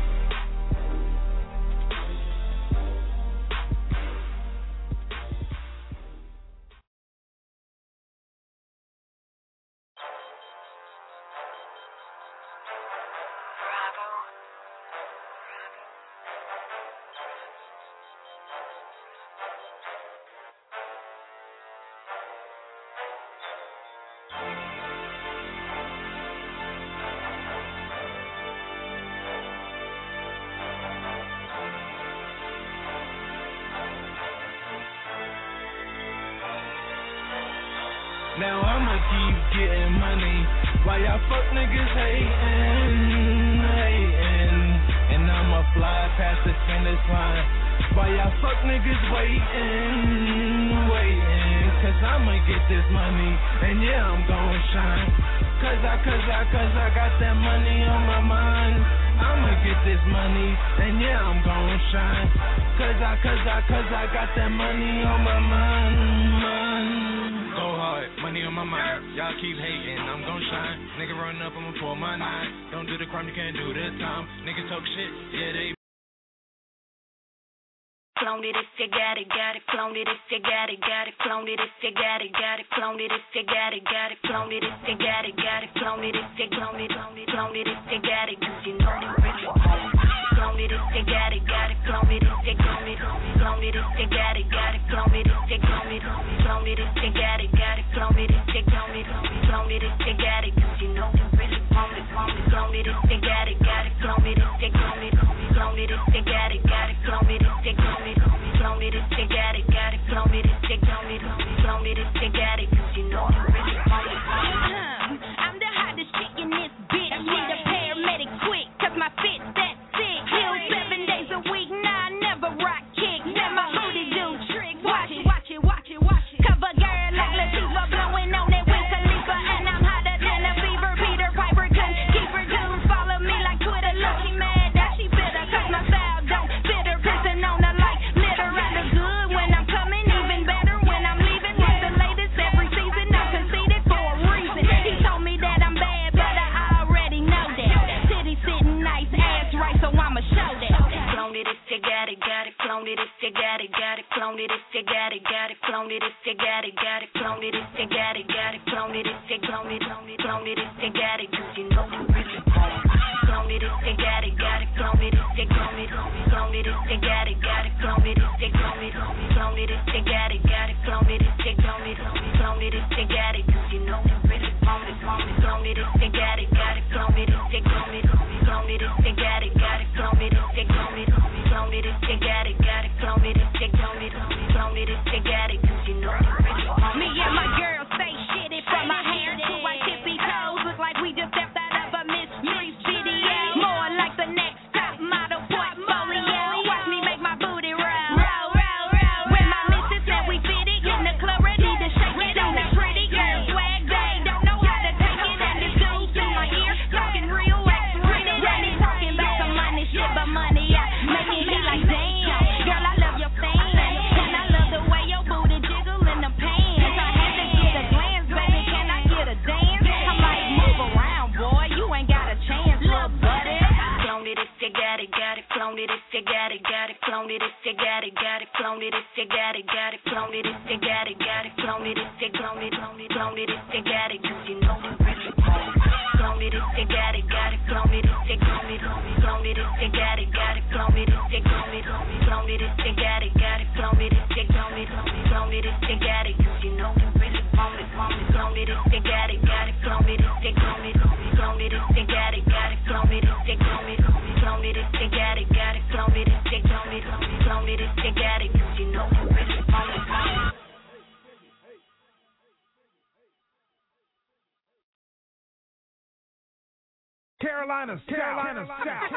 Now I'ma keep getting money while y'all fuck niggas hating. And I'ma fly past the finish line while y'all fuck niggas waiting. Cause I'ma get this money and yeah, I'm gon' shine. Cause I got that money on my mind. I'ma get this money and yeah, I'm gon' shine. Cause I got that money on my mind. Go hard, money on my mind. Y'all keep hating, I'm gon' shine. Nigga run up, I'ma pour my nine. Don't do the crime, you can't do the time. Niggas talk shit, yeah they. Clone it if you got it, clone it if you got it, clone it if you got it, clone it if you got it, clone it if you got it, clone it if you clone it if you got it, cause you know they really clone it if you got it, clone it if you clone it if you got it, clone it if you clone it if you got it, clone it if you clone it if you got it, cause you know they really want it, clone it if you got it, clone it if you clone it if you got it, clone it if you clone it. Clone it if you got it, clone it if you clone it if you got it, cause you know you really want it. I'm the hottest chick in this bitch. Need a paramedic quick, cause my fit's that sick. Hill 7 days a week, nah, I never rock kicks. Then my booty do tricks. Watch it. Cover girl like Latifah, blowing on that Wiz Khalifa, and I'm hotter than a fever. Peter Piper couldn't keep her dudes. Follow me like Twitter, look, she mad that she bitter, cause my style don't fit her. Prison on her like litter. Rather good when I'm coming, even better when I'm leaving. With the latest every season, I'm conceited for a reason. He told me that I'm bad, but I already know that. Titty sitting nice, ass right, so I'ma show that. Clone it if you got it, clone it if you got it, clone it if you got it, clone it if you got it, clone it if you got it, clone it if you clone it if you got it, cause you know you really want it. Clone it if you got it, clone it if you clone it if you got it, clone it if you clone it if you got it, clone it if you clone it if you got it, cause you know you really want it. Clone it if you got it, clone it if you clone it if you got it, clone it if you clone it if you got it, clone it if you clone it if you got it, cause you know you really want it. Me and my girl stay shitty from my hair to my tippy toes. Look like we just stepped out of a Miss Street video. More like the next top model portfolio. Watch me make my booty roll. When my missus said we fit it in the club, ready to shake it on that pretty girl swag. They don't know how to take it, and this dude in my ear talking real pretty. And he talking about some money shit, but money making me like damn. Girl, I love your fan, and I love the way your booty jiggle in the pants. I had to get a glance, baby. Can I get a dance? I'm like, move around, boy. You ain't got a chance, little buddy. Clone it if you got it, clone it if you got it, clone it if you got it, clone it if you got it, clone it if you got it, clone it if you clone it if you got it, cause you know you really want it. Clone it if you got it, clone it if you clone it if you got it, clone it if you clone it if you got it, clone it if you clone it if you got it, cause you know you really want it. want it, flow me this thing, got it, flow me this thing, flow me this thing, got it, flow me this thing, flow me this thing, got it, flow me this thing, flow me this thing, got it, 'cause you know you really want it. Carolina South.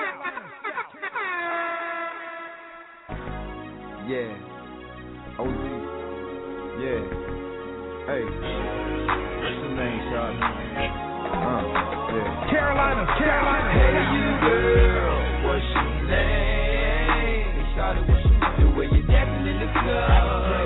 Yeah. OG. Yeah. Hey. What's your name, Shawty? Yeah. Carolina. Hey, you girl, what's your name? Hey, Shawty, what's your name? The way you dancing in the club.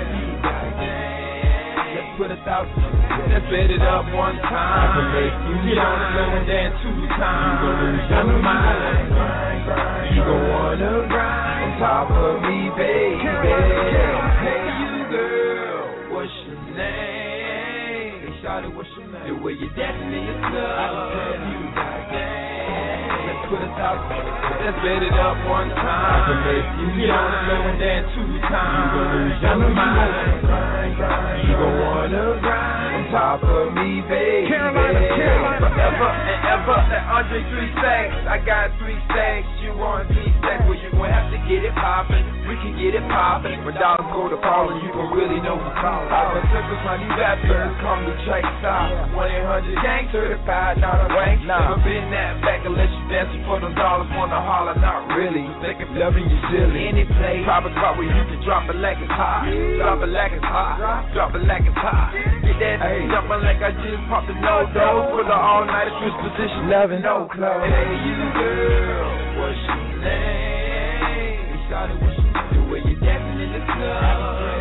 Let's put 1,000. Let's bet it up one time. I can make you get on the floor and dance 2 times. You gon' lose your mind. You gon' wanna grind on top of me, baby. Hey, you girl, what's your name? Hey, Shawty, what's your name? The way you dancing in the club. I can tell you got game. Let's put 1,000. Let's bet it up one time. I can make you get on the floor and dance 2 times. You gon' lose your mind. You gon' wanna grind on top of me, baby. Carolina. Forever and ever, that Andre 3 stacks. I got 3 stacks. You want 3 stacks? Well, you gon' have to get it poppin'. We can get it poppin'. When dollars go to falling, you gon' really know who's calling. Our circles, my new rappers come to track stop. 1-800 gang certified, not a wank. Never been that back unless you dancing for them dollars. Wanna holler, not really. Think of loving you silly. Any place, private spot where you can drop it like it's hot. Drop it like it's hot. Drop it like it's hot. Get that jumping like I just popped the no-dose. For the all-night switch position, loving no clothes. Hey, you girl, what's your name? Hey, Shawty, what's your name? The way you dancing in the club.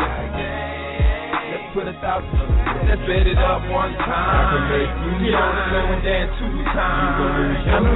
Let's put 1,000. Let's bet it up one time. I can make you get on the floor and dance 2 times. You gon' lose your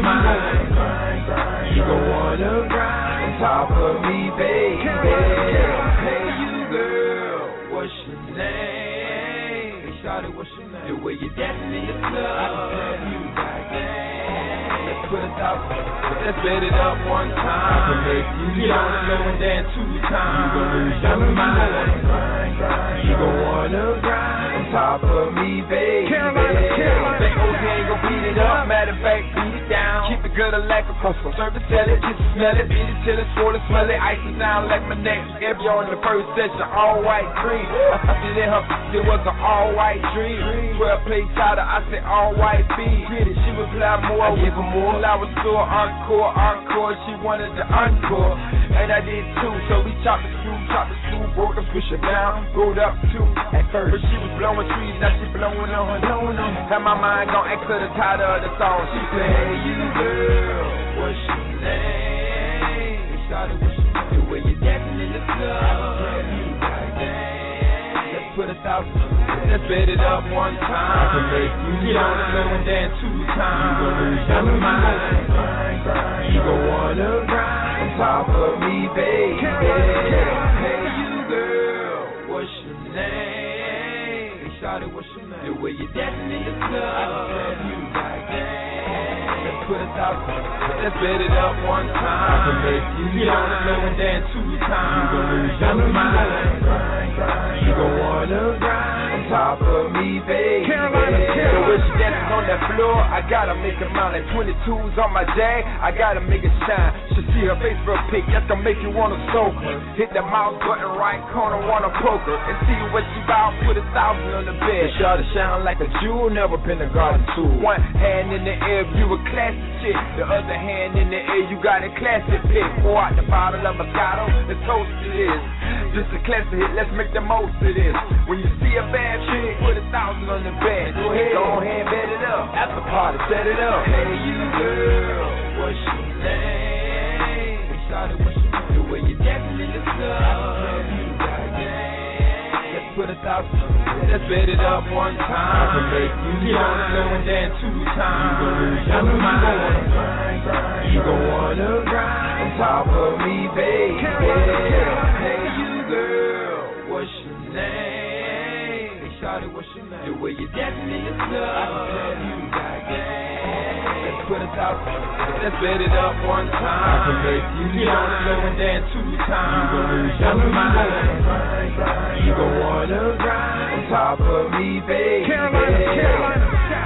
mind. You gon' wanna grind on top of me, baby. Hey, you girl, what's your name? Hey, Shawty, what's your name? The way you dancing in the club. I can tell you got game. Let's put 1,000. Let's bet it up one time. I can make you get on the floor and dance 2 times. You gon' lose your mind. You gon' wanna grind on top of me, baby. Carolina. Think OG ain't gon' beat it up. Matter of fact, beat it down. Keep it good like a hustle. Serve it, sell it, just smell it. Beat it till it's full and smell it. Ice it down like my neck. If you're in the first session, all white dream. I thought it in her, it was an all white dream. 12 play tighter, I said all white beat. She would play more, I give her more. I was so encore. She wanted the encore, and I did too. So we chopped the screw, broke the pusher down, rolled up too. At first, but she was blowing trees, now she blowing on. Had my mind gone X to the title of the song. She said, hey, you girl, what's your name? Hey, Shawty, what's your name? The way you dancing in the club. Let's put 1,000. Let's bet it up one time. I can make you get on the floor and dance 2 times. You gon' lose your mind. You gon' wanna grind on top of me, baby. Hey, you girl, what's your name? Hey, Shawty, what's your name? The way you dancing in the club. I can tell you got game. Let's put 1,000. Let's bet it up one time. I can make you get on the floor and dance 2 times. You gon' lose your mind. You gon' wanna grind on top of me, baby. Carolina. So when she dancing on that floor, I gotta make her mine. Like 22s on my jag, I gotta make it shine. She see her face real pic, that's gonna make you wanna soak her. Hit that mouse button right corner, wanna poke her. And see what she bout, put 1,000 on the bed. Shawty shine like a jewel, never been a garden tool. One hand in the air, you a classic chick. The other hand in the air, you got a classic pick. Pour out the bottle of Moscato, the toast it is. This a classic hit, let's make the most of this. When you see a bad chick, put 1,000 on the bed. Go ahead, bet it up. After party, set it up. Hey, you girl, what's your name? Hey, Shawty, what's your name? The way you dancing in the club. Let's put 1,000. Let's bet it up one time. I can make you get on the floor and dance 2 times. You gon' lose your mind. You gon' wanna grind on top of me, baby. Hey, you girl, what's your name? Hey, Shawty, what's your name? The way you dancing in the club. I can tell you got game. Let's put 1,000. Let's bet it up one time. I can make you get on the floor and dance 2 times. You gon' lose your mind. You gon' wanna grind on top of me, baby. Carolina.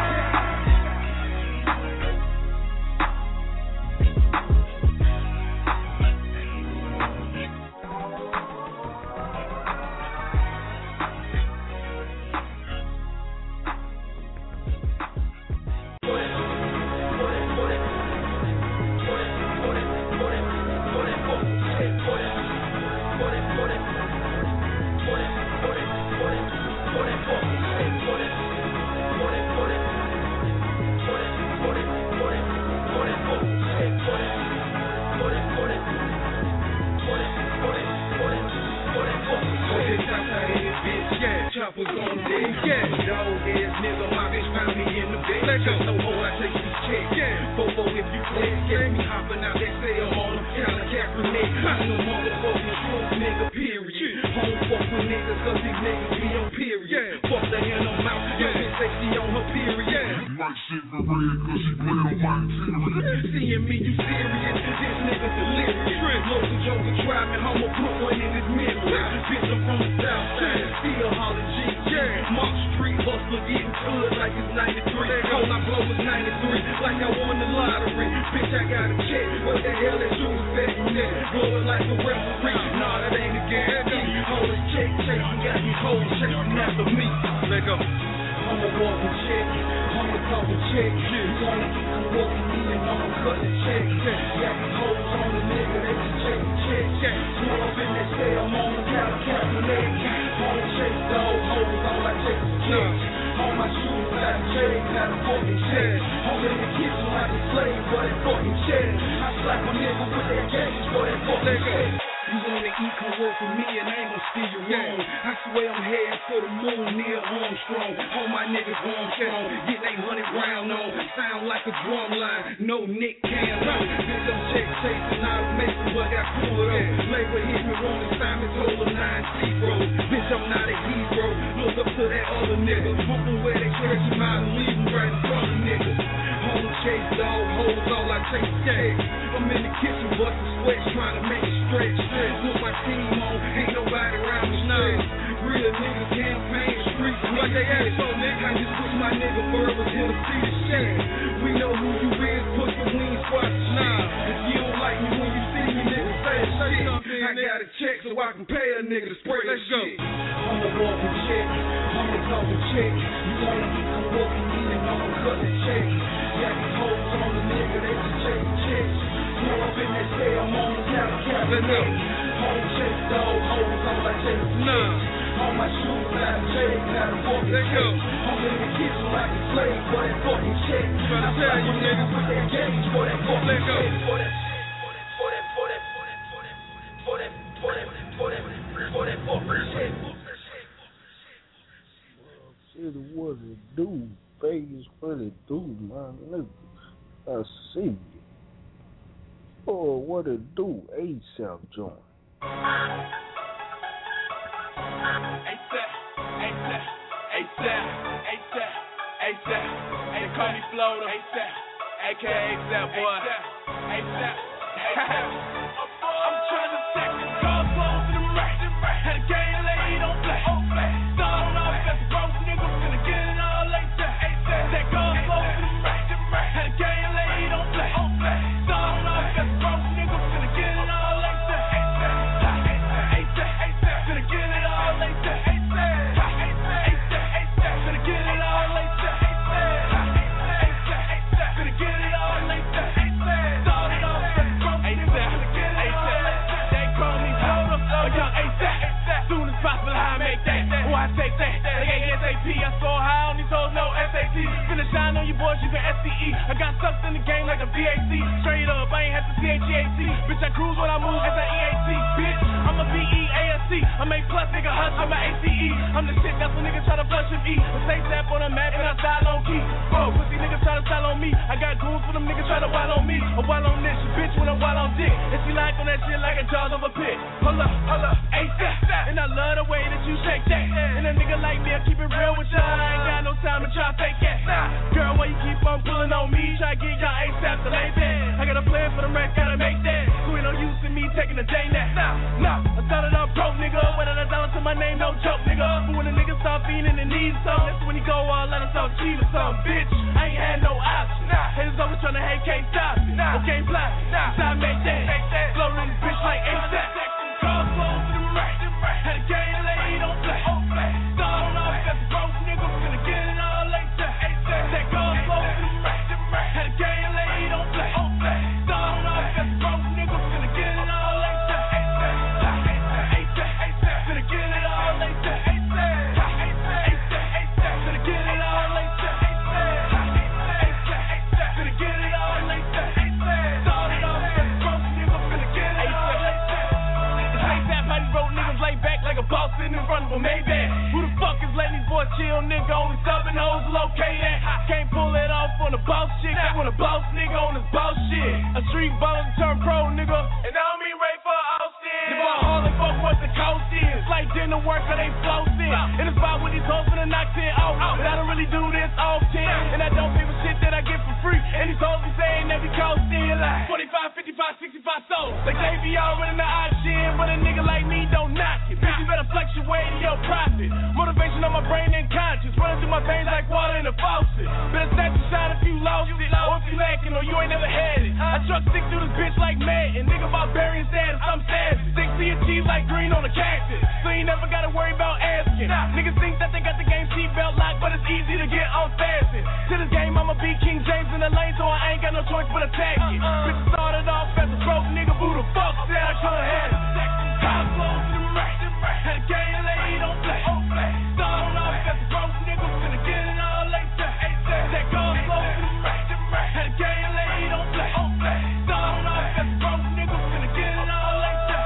Choppers on deck, yeah. Dog ass nigga, my bitch found me in the bed. Let go, no more, I take these checks, yeah. Fofo if you flex, get me hopping out that cell on them, counter Kaepernick. I'm no motherfucking truth, nigga, period. Home fuck with niggas, cause these niggas be on period. Fuck the hand on mouth, your bitch say she on her period. Like shit for red, cause she play on my interior. Seeing me, you serious? This nigga delirious. Local Joker tribe, and I'ma put one in his mirror. Bitch, I'm from the south side, still hollering G, yeah. Mark Street, hustler getting good like it's 93. All I blow is 93, like I won the lottery. Bitch, I got a check, what the hell that you expecting that? Blowing like a referee, nah, that ain't a guarantee. Hold this check, chasing, got these hoes chasing after me. Let go. I'ma walk and check, I'ma talk and check. You wanna keep on walking me and I'ma cut the check. Got these hoes on the nigga, they just check the check. Swore up in that cell, I'm on the calculator. On the chase, dog, hoes, all I chase is checks. On my shoes, got a chain, got a fucking check. I'm in the kitchen like a slave for that fucking check. I slap my nigga with that gauge for that fucking check. You wanna eat, come work for me and I ain't gon' steal you wrong. I swear I'm headed for the moon near Armstrong. All my niggas Armstrong, get they 100 round on. Sound like a drum line, no Nick Cannon. Bitch, I'm check chasing, I was making, but got pulled up. Labor hit me wrong assignment, told them 9-0. Bitch, I'm not a hero, look up to that other nigga. Book them where they stretch him out and leave him right in front of niggas. Home chase, dog, hoes, all I chase checks. I'm in the kitchen, bustin' sweats, trying to make it stretch. Put my team on, ain't nobody around the stretch. Real niggas campaign streets like they ass on nigga. I just push my nigga Burgers in the see the shack. We know who you is, put the wing squad to snap. If you don't like me when you see me, nigga, say shit. I got a check so I can pay a nigga to spray that shit. I'ma walk and check, I'ma talk and check. You wanna keep on walking me and I'ma cut the check. Got these hoes on the nigga, they just check the checks. Swore up in that cell, I'm on the calculator. Home check, dog, hoes, all I chase is checks. On my shoes, got a chain, got a fucking check. I'm in the kitchen like a slave for that fucking check. I tell you niggas with that gauge for that fucking check. For that fucking City, what it do? Vegas, what it do, man? Nigga, I see you. Oh, what it do? ASAP joint. ASAP. They call me Floater. ASAP. AKA ASAP boy. ASAP. I'm trying to stack the cars close to the rack. Had a game laid on black. Starting off as a broke nigga, finna get it all like that. That cars close to the rack. Had a game laid on black. Starting off as a broke nigga, finna get it all like that. Finna get it all like that. Finna get it all like that. Finna get it all like that. Started off as a broke nigga, finna get it all like that. They call me Floater, a young ASAP. Soon as possible, I make that. Oh, I take that. They ain't SAP. I score high on these hoes, no SAT. Finna shine on you boys, you can SCE. I got sucked in the game like a VAC. Straight up, I ain't have to CHEAT. Bitch, I cruise when I move as an EAT. Bitch, I'm a VEASC. I make plus, nigga, hush, I'm a ACE. I'm the shit that's when niggas try to flush and eat. But say step on the map and I style on key. Bro, pussy niggas try to style on me. I got goons for them niggas try to wild on me. A wild on this, bitch, when I wild on dick. And she like on that shit like a jaws of a pit. Hold up, ASAP. And I love the way that you shake that. And a nigga like me, I keep it real with y'all. I ain't got no time to try to fake that. Girl, why you keep on pulling on me? Try to get y'all ASAP to lay back. I got a plan for the rest, gotta make that. So ain't no use in me taking a day nap. Nah, I started off broke, nigga. Went on $1 to my my name, no joke, nigga. But when a nigga start feeling and need something, that's when he go all let us all cheat or something, bitch. I ain't had no option. Haters always tryna hate, can't stop it. Okay, block. Time make that. Slow in this bitch like ASAP. Call slow to the right. Had a game lady, don't play. Starting off as a broke nigga, finna get it all like that. That call slow to the right. Had a game lady, don't play. Starting off as a broke nigga, finna get it all like that. Finna get it all like that. Finna get it all like that. Finna get it all like that. Started off as a broke nigga, finna get it all like that. It's ASAP, how these broke niggas lay back like a boss sitting in front of a Maybach. Who the fuck is letting these boys chill, nigga? Only subbing hoes located. Can't pull it off on the boss shit. That when a boss nigga on his boss shit. A street baller turn pro, nigga. And I don't mean right for Austin. If I haul it, fuck what the coast is. Like dinner work or they float in. In the spot with these hoes finna knock 10 off. But I don't really do this often. And I don't give a shit that I get for free. And these hoes be saying that we coastin' like 45, 55, 65 souls. Like they be all in the option. But a nigga like me don't knock it. Bitch, you better flex your way to your profit. Motivation on my brain and conscience. Running through my veins like water in a faucet. Better snatch a shot if you lost it. Or if you lacking or you ain't never had it. I truck stick through this bitch like Madden. Nigga barbarian status, I'm savage. Stick to your cheese like green on a cactus. So you never gotta worry about asking. Niggas think that they got the game seatbelt locked, but it's easy to get on fastened. To this game, I'ma be King James in the lane, so I ain't got no choice but attack it. Bitch started off as a broke nigga, who the fuck said I could've had it? Top flow to the right. Had a game lady, don't play. Started off as a broke nigga, finna get it all like that. That goes slow to the right. Had a game lady, don't play. Started off as a broke nigga, finna get it all like that.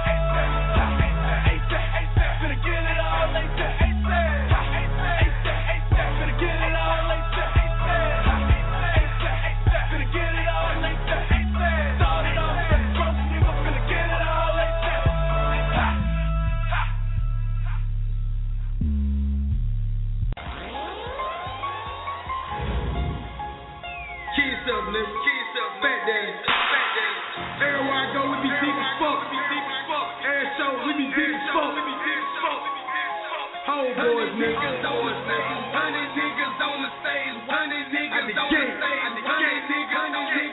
Finna get it all like that. Finna get it all like that. Finna get it all like that. Started off as a broke nigga, finna get it all like that. Keys up, nigga. Fat daddy. Everywhere I go, we be deep as fuck. Every show, we be deep as fuck. Homeboys, nigga. 100 niggas on the stage. 100 niggas on the stage. 100 niggas on the stage.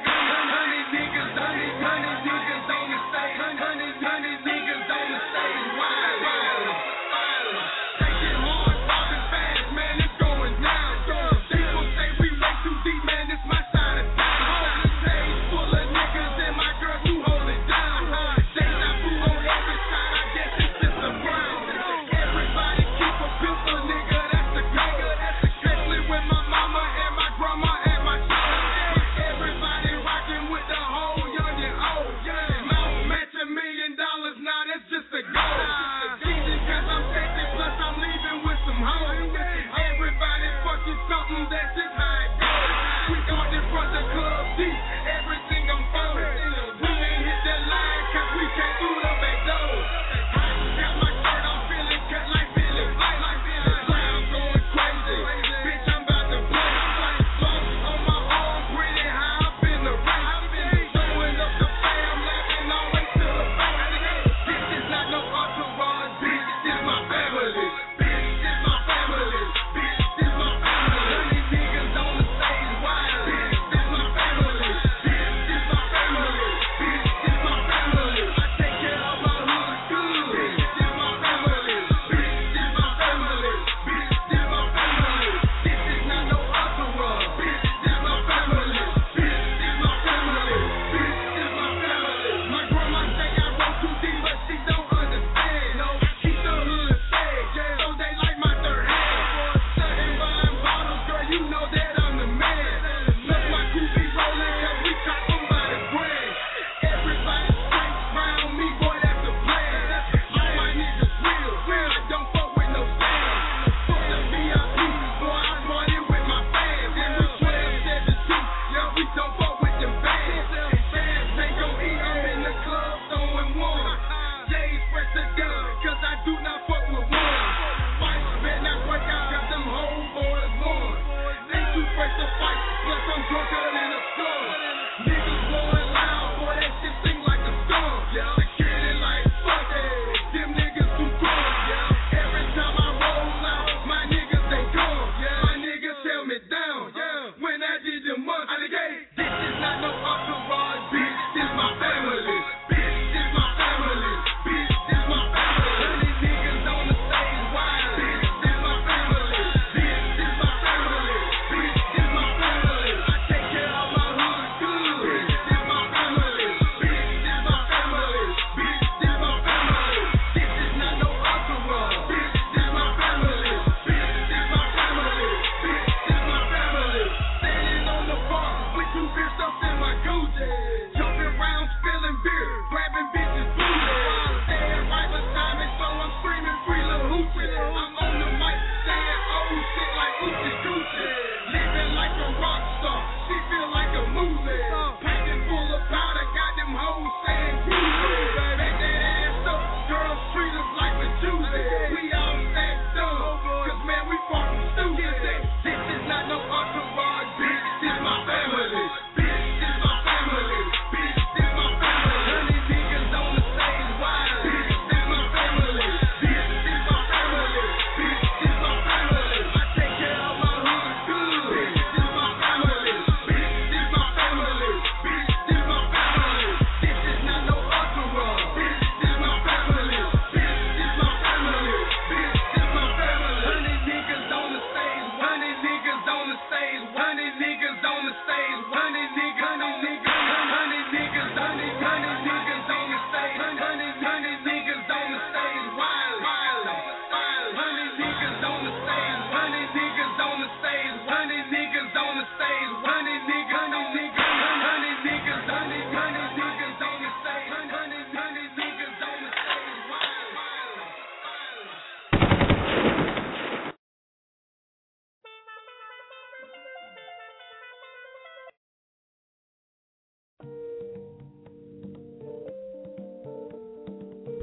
100 niggas on the stage. Wild. Taking hard, talking fast, man. It's going down. People say we way too deep, man. It's my side of town. On the stage full of niggas and my girl, you hold it down. Deja vu on every side. I guess it's just a brown. Everybody keep a pistol, nigga. That's the nigga. Especially with my mama and my grandma and my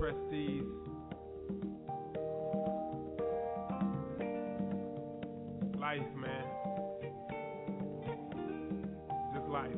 Prestige. Life, man. Just life.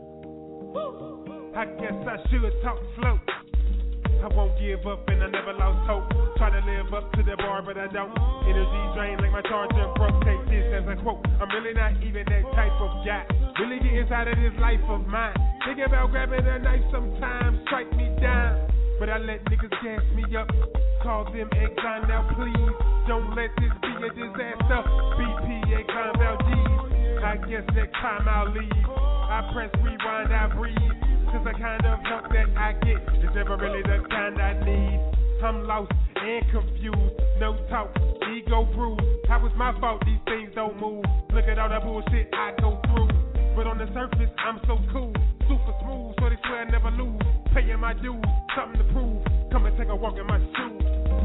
I guess I should talk slow. I won't give up and I never lost hope. Try to live up to the bar, but I don't. Energy drained like my charger broke. Take this as a quote. I'm really not even that type of guy. Really get inside of this life of mine. Think about grabbing a knife sometimes, strike me down. But I let niggas gas me up. Call them Exxon now, please. Don't let this be a disaster. BP, Exxon Valdez. I guess next time I'll leave. I press rewind, I breathe. Cause the kind of help that I get is never really the kind I need. I'm lost and confused, no talk, ego bruised. How it's my fault these things don't move? Look at all that bullshit I go through. But on the surface, I'm so cool, super smooth, so they swear I never lose. Paying my dues, something to prove. Come and take a walk in my shoes.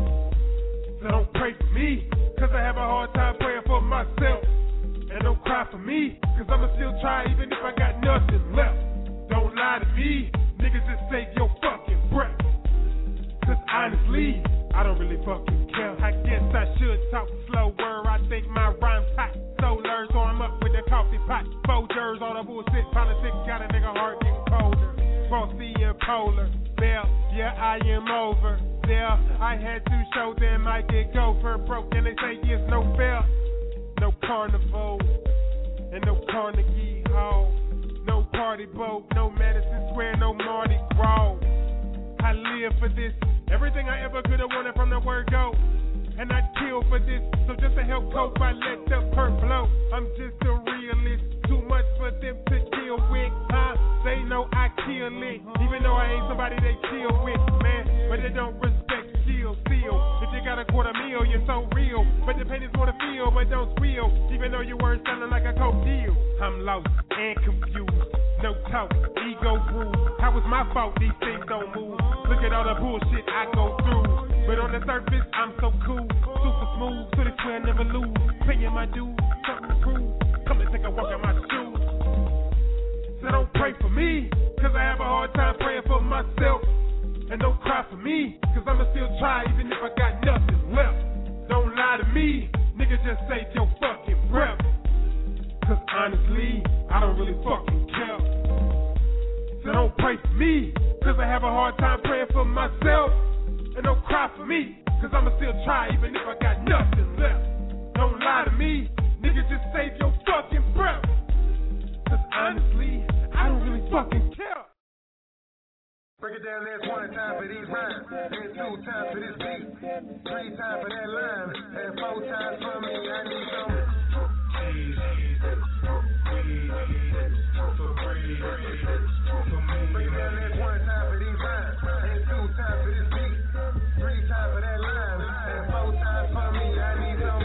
So don't pray for me, cause I have a hard time praying for myself. And don't cry for me, cause I'ma still try even if I got nothing left. Don't lie to me, niggas just take your fucking breath. Cause honestly, I don't really fucking care. I guess I should talk slower, I think my rhyme's hot. Solar, so I'm up with the coffee pot. Folgers, all the bullshit politics got a nigga heart getting colder. Frosty and polar, there, yeah I am over. There, I had to show them I get gopher broke and they say it's no fair. No carnival, and no Carnegie Hall. No party boat, no Madison Square, no Mardi Gras. I live for this, everything I ever could have wanted from the word go. And I kill for this, so just to help cope, I let the perk blow. I'm just a realist, too much for them to deal with, huh? They know I kill it, even though I ain't somebody they chill with, man. But they don't respect skill, still. If you got $250,000, you're so real. But the pain is for the feel, but don't squeal, even though your words sounding like a coke deal. I'm lost and confused, no talk, ego bruised. How it's my fault these things don't move? Look at all the bullshit I go through. But on the surface, I'm so cool, super smooth, so they swear I never lose. Paying my dues, something to prove. Come and take a walk in my shoes. So don't pray for me, cause I have a hard time praying for myself. And don't cry for me, cause I'ma still try even if I got nothing left. Don't lie to me, nigga, just save your fucking breath. Cause honestly, I don't really fucking care. So don't pray for me, cause I have a hard time praying for myself. And don't cry for me, cause I'ma still try even if I got nothing left. Don't lie to me, nigga, just save your fucking breath. Cause honestly, I don't really fucking care. Break it down, there's 1 time for these rhymes, and 2 times for this beat, 3 times for that line, and 4 times for me. I need some break it down, there's 1 time for these rhymes, and 2 times for this beat, 3 times for that line, and 4 times for me. I need some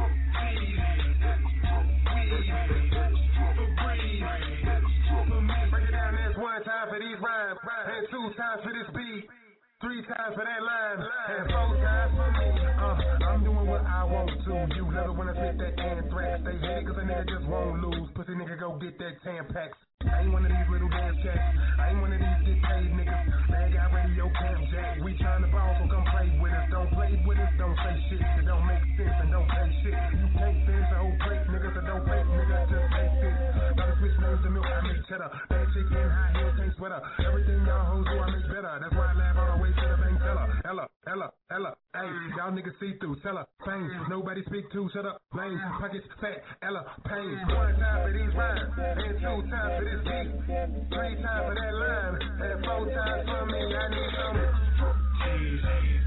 break it down, there's 1 time for these rhymes, and 2 times for this beat, 3 times for that line, and 4 times for me. I'm doing what I want to. You love it when I spit that anthrax. They hate it cause a nigga just won't lose. Pussy nigga go get that Tampax. I ain't one of these little dance cats. I ain't one of these get paid niggas. Bad guy radio camp jack. We tryna ball, so come play with us. Don't play with us, don't say shit. It don't make sense and don't pay shit. You can't finish the whole plate, nigga, so don't fake, nigga, just take this. About to switch names to milk, I make cheddar. Bad chick in high heels, can't sweater. Everything y'all hoes do, I make better. That's why I laugh all the way to the bank teller. Ella, hey, y'all niggas see through, tell her, fame, nobody speak to, shut up, lame, pockets fat, Ella, pain. 1 time for these rhymes, and 2 times for this beat, 3 times for that line, and 4 times for me. I need some cheese,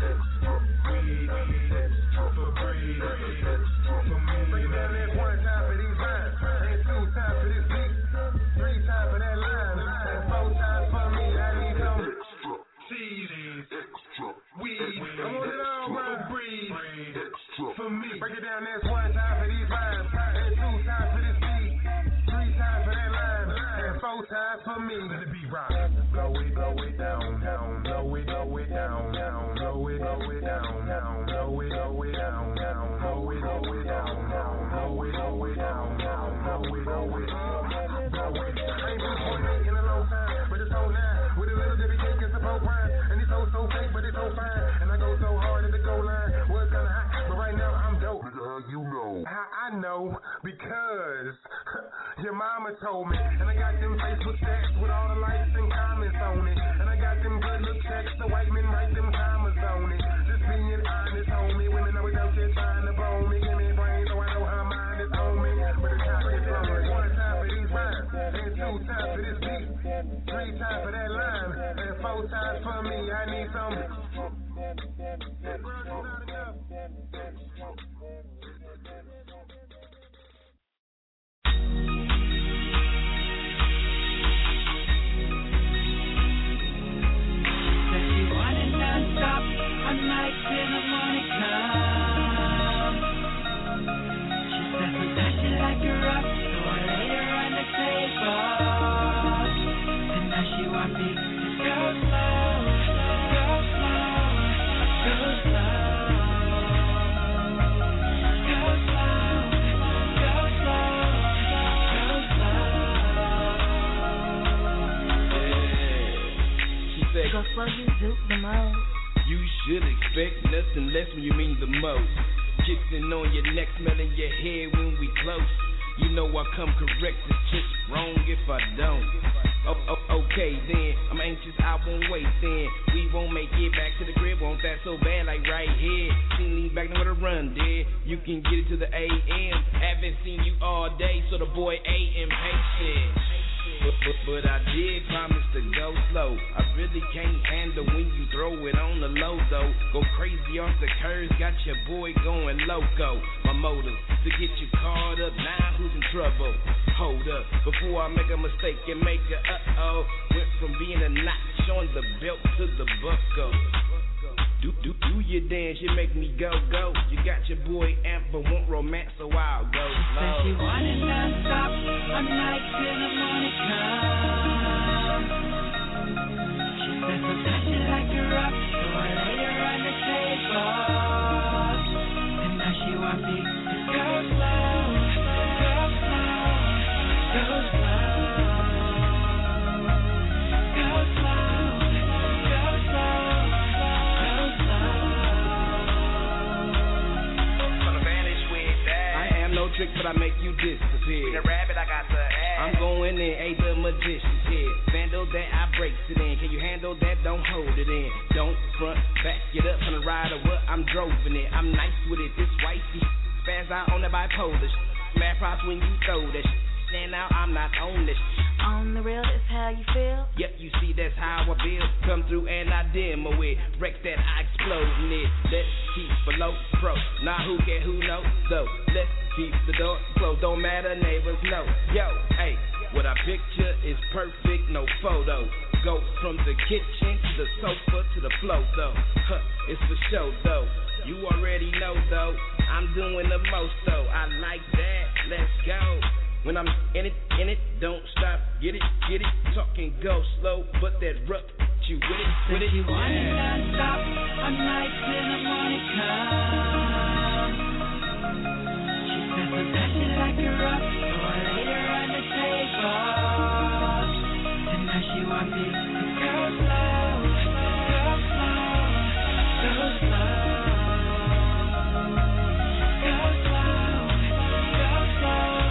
for breeze, for me. Break it down, there's 1 time for these rhymes, and 2 times for this beat, 3 times for that line, and 4 times for me. I need some cheese, weed, I'm on it all, man. Breathe, for me. Break it down, there's 1 time for these rhymes, and 2 times for this beat, 3 times for that line, and 4 times for me. Let it be rock. Blow it down, down, blow it down, down, blow it down, down, blow it down, down, blow it down, down, blow it down, down, blow it down. I ain't been pointing in a long time, but it's so nice. With a little bit of cake, it's a pro prime, and it's so fake, but it's so fine. I know because your mama told me. And I got them Facebook stats with all the likes and comments on it. And I got them good look checks, the white men write them commas on it. Just being honest, homie. Women always out there trying to bone me. Give me brains so I know her mind is on me. But it's time for this lonely. 1 time for these rhymes, and 2 times for this beat, 3 times for that line, and 4 times for me. I need some. Said she wanted non-stop, a night till the morning come. She said sometimes she like it rough, so I laid her on the table. And now she want me to go slow, go slow, go slow. Go slow, go slow, go slow. She said, go slow, you do the most. You should expect nothing less when you mean the most. Kissing on your neck, smelling your hair when we close. You know I come correct, it's just wrong if I don't. Okay then, I'm anxious, I won't wait then. We won't make it back to the crib, want that so bad like right here. She lean back, nowhere to run, dear. You can get it to the AM. Haven't seen you all day, so the boy AM patient. But I did promise to go slow. I really can't handle when you throw it on the low though. Go crazy off the curves, got your boy going loco. My motive to get you caught up, now who's in trouble? Hold up, before I make a mistake and make a uh-oh. Went from being a notch on the belt to the buckle. Do your dance, you make me go. You got your boy amp, but want romance, so I'll go slow. Said she wanted non-stop, a night till the morning come. She said sometimes she like it rough, so I laid her on the table. And now she want me to go slow, go slow, go slow. Go slow, go slow. No trick, but I make you disappear. The rabbit, I got the ass. I'm going in, ain't the magician's here. Vandal that, I breaks it in. Can you handle that? Don't hold it in. Don't front, back it up on the ride or what? I'm droving it. I'm nice with it. This wifey spaz out on the bipolar. Mad props when you throw that stand out, I'm not on this. On the real, that's how you feel? Yep, you see, that's how I feel. Come through and I demo it. Wreck that, I explode in it. Let's keep below pro. Now who care, who knows? So let's keep the door closed. Don't matter, neighbors know. Yo, hey, what I picture is perfect, no photo. Go from the kitchen to the sofa to the floor, though. It's for show, though. You already know, though. I'm doing the most, though. I like that. Let's go. When I'm in it, don't stop. Get it, talking go slow, but that rough, you with it. Said she wanted non-stop, a night till the morning come. She said sometimes she like it rough, so I laid her on the table. And now she want me to go slow, go slow, go slow. Go slow, go slow.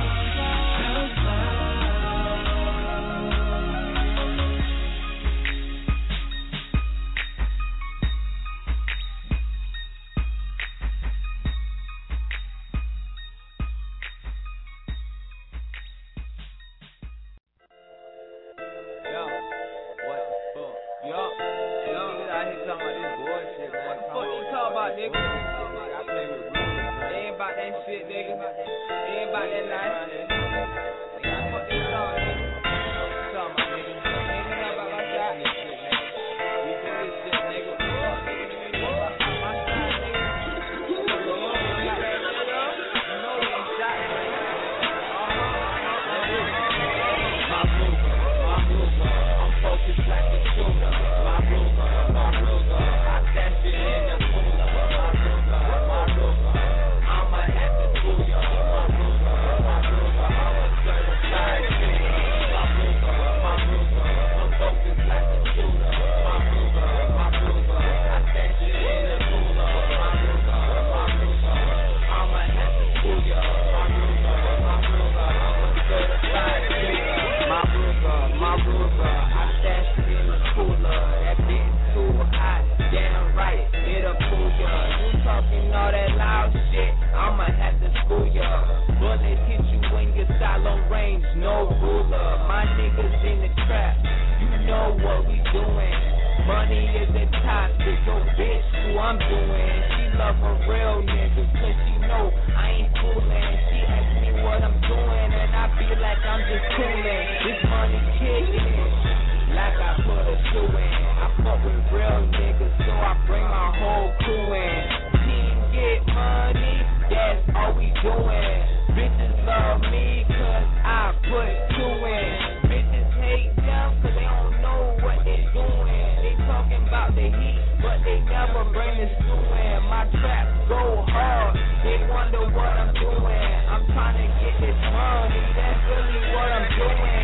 talking all that loud shit, I'ma have to school ya. Bullets hit you when you're silent range, no ruler. My niggas in the trap, you know what we doing. Money is a toxic, yo bitch, who I'm doing. She love a real nigga, cause she know I ain't fooling. She asks me what I'm doing, and I feel like I'm just cooling. This money kicking, like I put a shoe in. I fuck with real niggas, so I bring my whole crew in. Team get money, that's all we doing. Bitches love me, cause I put two in. Bitches hate them, cause they don't know what they doing. They talking about the heat, but they never bring the stew in. My traps go hard, they wonder what I'm doing. I'm trying to get this money, that's really what I'm doing.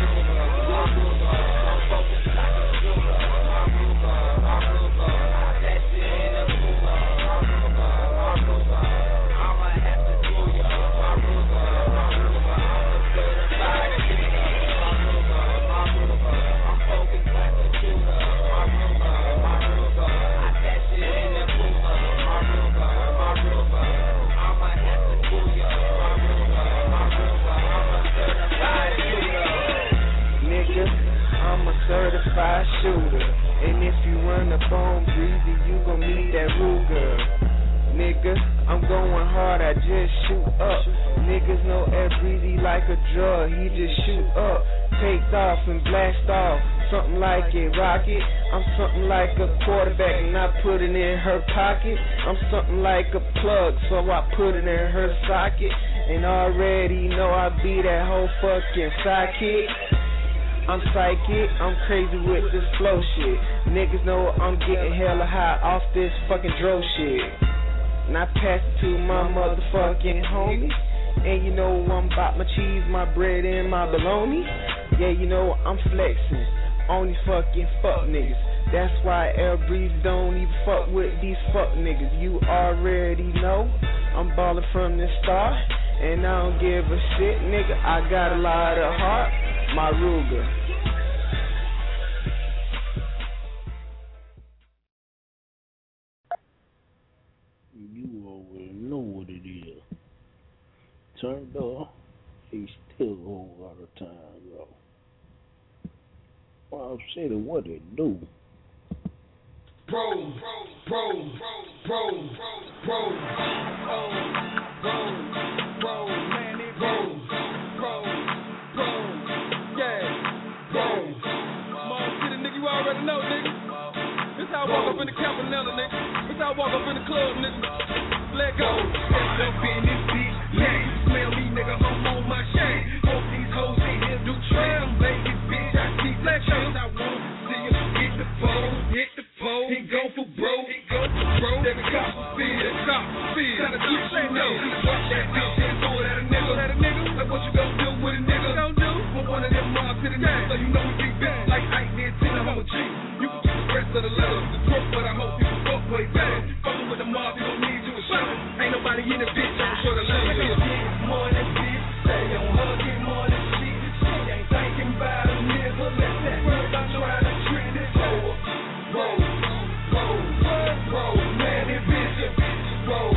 Certified shooter, and if you run up on Breezy, you gon' need that Ruger. Nigga, I'm going hard, I just shoot up. Niggas know Air Breezy like a drug, he just shoot up. Takes off and blast off, something like a rocket. I'm something like a quarterback and I put it in her pocket. I'm something like a plug, so I put it in her socket. And already know I be that whole fucking sidekick. I'm psychic, I'm crazy with this flow shit. Niggas know I'm getting hella high off this fucking dro shit. And I pass it to my motherfucking homie. And you know I'm about my cheese, my bread, and my bologna. Yeah, you know I'm flexing on these fucking fuck niggas. That's why Air Breeze don't even fuck with these fuck niggas. You already know I'm ballin' from the start. And I don't give a shit, nigga. I got a lot of heart. My Ruger. You already know what it is. Turned off, he still a whole lot of time, yo. Well, I'm saying what it do. Bro, you already know, nigga. This how I walk up in the Campanella, nigga. This how I walk up in the club, nigga. Let go. Step up in this bitch, yeah. You smell me, nigga, I'm on my shit. Hope these hoes in here do trail. Ladies, bitch, I keep let shows. I want to see you hit the pole, He go for broke, Nigga, cop for feed, Tryna do shit, know. Watch that bitch and throw it at a nigga. Like what you gon' do with a nigga? Put one of them mobs to the nigga, so you know we be big. Like Ike did, I'm a G. You can get the rest of the letters, the truck, but I hope you fuck way better. Fucking with the mob, you gon' need you a shot. Ain't nobody in the bitch, I'm sure the letter. More than bitch, say on her, get more than shit. She ain't thinking about a nigga, let that nigga try to treat it. Roll, man, it bitch, roll,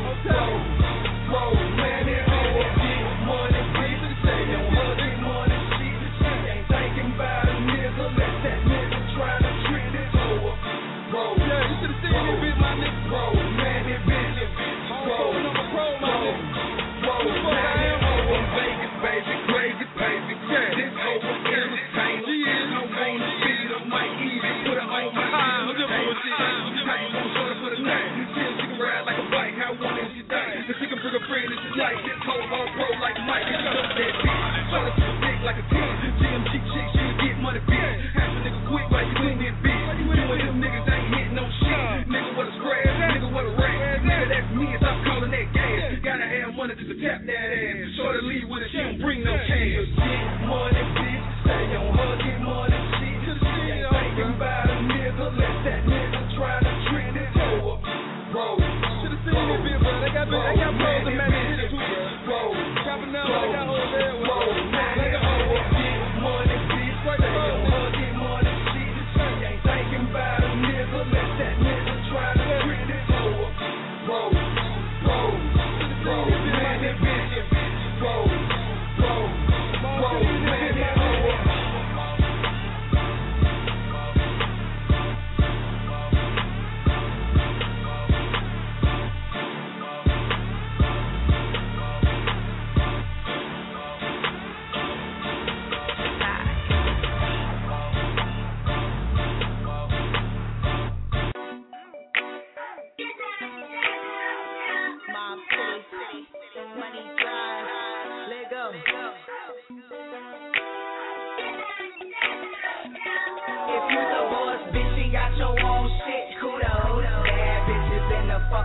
man, it more than bitch, say on her, get more than shit. She ain't thinking about a nigga, let that nigga try to treat it. Roll, yeah, you should've seen it, bitch, my nigga. Roll, man, it bitch, roll, man, it over Vegas, baby, crazy, baby, yeah. This over entertainment. She is no wanna be the mic, easy, put her on my eye. I'm just bullshit. How you gon' show her for the night? She can ride like a bike, how one is she die? Cause she can bring a friend and she like this whole all pro like Mike. And shut up that bitch, shut up to the dick like a 10. GMG chick, she get money, bitch. Half a nigga quick like you in this bitch. You and them niggas ain't hitting no shit. Nigga, what a scratch, nigga, what a rap. Nigga, that's me, and stop calling that gas. Gotta have money just to tap that ass. Shorty leave with it, she don't bring no cash. Get money, bitch, stay on her, get money, shit. She ain't thinking about a nigga, let that nigga try to treat it. Bro, should've seen it, bitch, bro. They got pros and matches too, bro. Campanella, they got whole there with they got whole get money, bitch. Stay on her, get money, shit. She ain't thinking about a nigga, let that nigga try to treat it. Bro,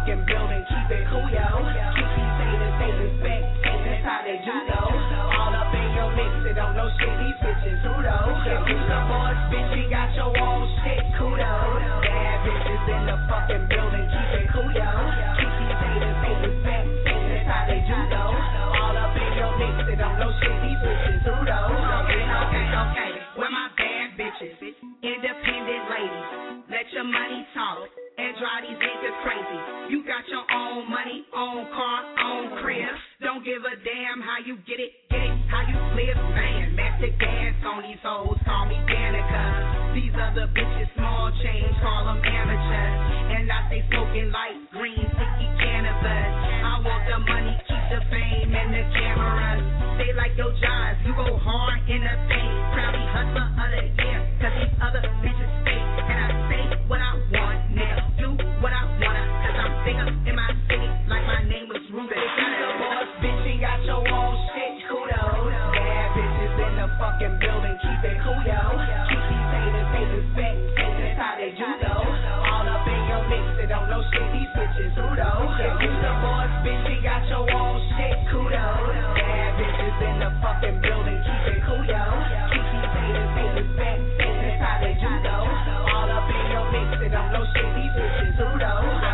fucking building, keep it cool, yo. Keep these haters, they respect, that's how they do, though. All up in your mix, they don't know shit, these bitches who, though. If you the boss, bitch, you got your own shit, kudos. Bad bitches in the fucking building, keep it cool, yo. Keep these haters, they respect, that's how they do, though. All up in your mix, they don't know shit, these bitches who, though. Okay, where my bad bitches, independent ladies, let your money talk and drive these niggas crazy. You got your own money, own car, own crib. Don't give a damn how you get it, how you live, man. Match the gas on these hoes, call me Danica. These other bitches, small change, call them amateurs. And I stay smoking light green, sticky cannabis. I want the money, keep the fame and the cameras. Stay like your jobs, you go hard in the paint. Proudly hustler of the year, cause these other bitches fake. And I say what I want now, do what I wanna, cause I'm bigger in my city, like my name was Ruben. Got the boss, bitch, you got your own shit, kudos. Bad bitches in the fucking building, keep it cool, yo. Keep these haters, they respect, that's how they do, though. All up in your mix, they don't know shit, these bitches who, though. If you the boss, bitch, you got your own shit, kudos. Bad bitches in the fucking building, keep it cool, yo. Keep these haters, they respect, that's how they do, though. All up in your mix, they don't know shit, these bitches who, though. I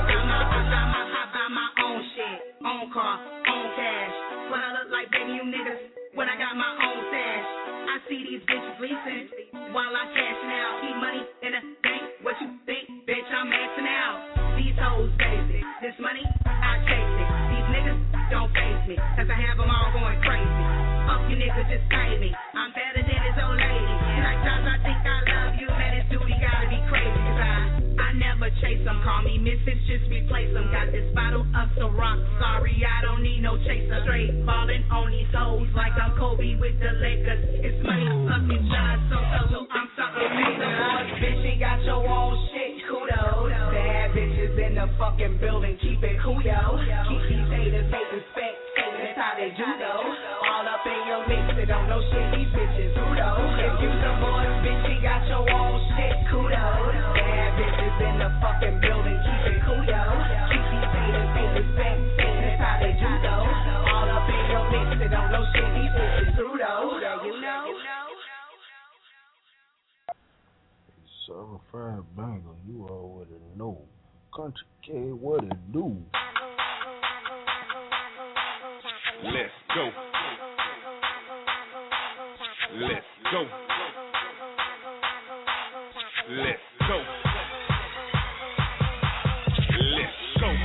buy my own shit, own car, own cash. What I look like, baby, you niggas, when I got my own stash. I see these bitches leasing while I cashing out. Keep money in the bank, what you think, bitch, I'm maxing out. These hoes basic, this money, I chase it. These niggas don't face me, cause I have them all going crazy. Fuck you niggas, just pay me, I'm better than this old lady. Like times I think I love you, man, this duty gotta be crazy. Cause I never chase them, call me misfits, just replace them. Got this bottle of Ciroc, sorry, I don't need no chaser. Straight falling on these hoes like I'm Kobe with the Lakers. It's money, fucking John, so I'm sucking major. Bitch, you got your own shit, kudos. Bad bitches in the fucking building, keep it cool, yo. Keep these haters, they respect, that's how they do, though. All up in your mix, they don't know shit, these bitches who, though. If you the boss, bitch, you got your own shit, kudos. Bad bitches in the fucking building, keep it cool, yo. Keep these haters, they respect, that's how they do, though. All up in your mix, they don't know shit, these bitches who, though. You know? 7-5 banger, you already know. Country K, what it do? Let's go. Let's go. Let's go. Let's go.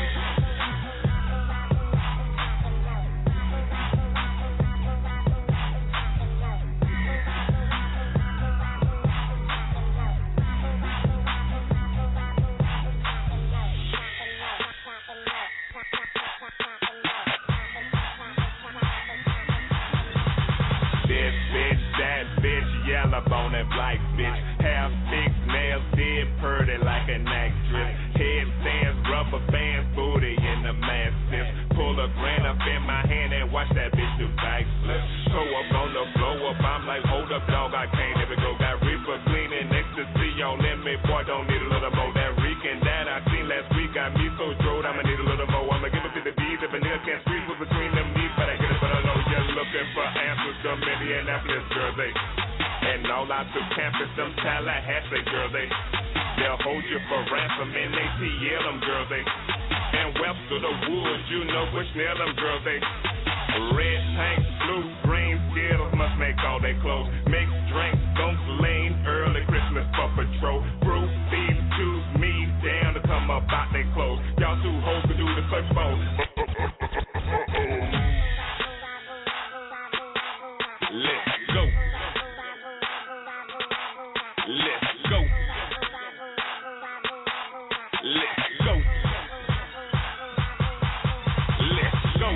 This bitch, that bitch, yellow bone and black bitch. Half fixed nails, dead pretty like an actress. Headstands, rubber bands, booty in the massive. Pull a grand up in my hand and watch that bitch do backflips. Go up on the floor up, I'm like, hold up, dog, I can't ever go. Got reefer cleaning, ecstasy on limit, boy, don't need a little more. That reeking that I seen last week got me so drove, I'ma need a little more. I'ma give it to the D's, if a nigga can't squeeze with between them knees, but I get it, but I know you're looking for answers to Minneapolis, girl, and all out to campus, them Tallahassee, girl, they'll hold you for ransom in ATL, them girls, and Webster the Woods, you know which nail them girls, red tanks, blue, green, Skittles must make all they clothes, mixed drinks, Skunks Lane, early Christmas for patrol, Bruce, thieves, choose me down to come up out they clothes, y'all two hoes can do the clutch phone. Let's go. Let's go. Let's go. Let's go.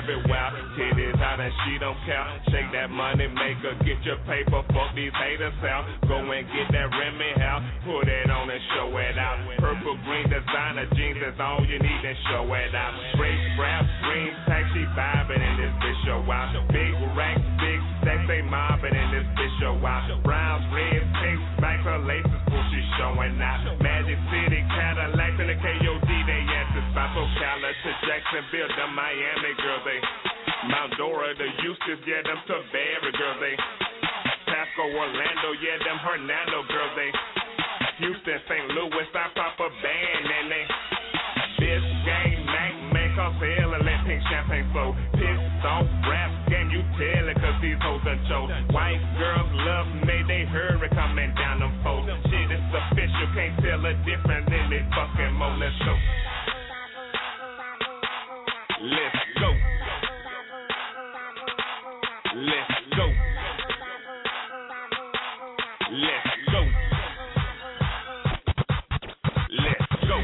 everywhere. Titties out and she don't care. Shake that money maker, get your paper, fuck these haters out. Go and get that Remy hair, put it on and show it out. Purple green designer jeans is all you need and show it out. Straight straps, green tax, she vibing in this bitch show out. Big racks, big stacks, they mobbing in this bitch show out. Browns, reds, pinks, backs, her laces, pull she showing out. Magic City, Cadillac, and the KOD, they answers by Ocala to Jacksonville, the Miami girl, they Mount Dora, the Eustis, yeah, them to Barry girl, they Pasco, Orlando, yeah, them Hernando girl, they Houston, St. Louis, I pop a band, and they this game, Mac, make us hell and let pink champagne flow. Pissed off, rap, can you tell it, cause these hoes done chose. White girls love me, they hurry coming down them folks. Shit, it's official, can't tell a difference in this fucking mo. Let's go. Let's go. Let's go. Let's go. Let's go.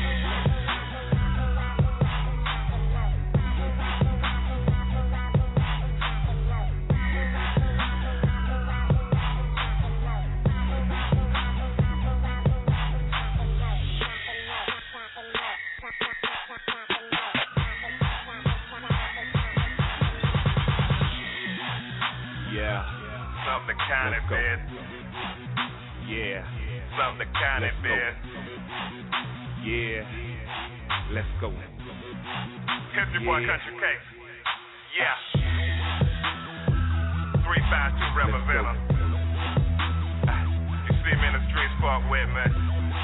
Something to count it, man. Yeah. Something to count it, man. Yeah. Let's go. Here's your boy Country K. Yeah. 352 representative. You see me in the streets, fuck with me.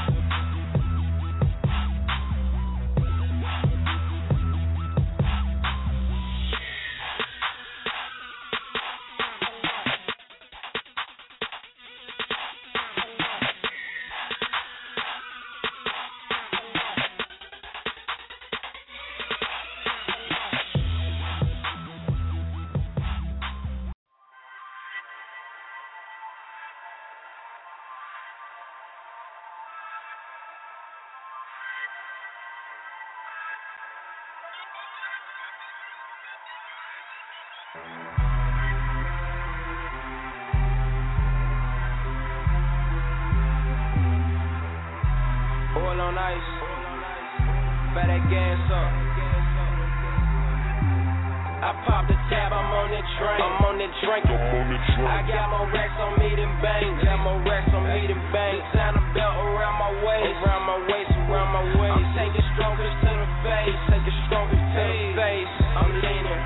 Oil on ice, fat that gas up. I pop the tab, I'm on that drink. I got more racks on me than bangs. Designer belt around my waist. I'm taking strongest to the face. I'm leaning.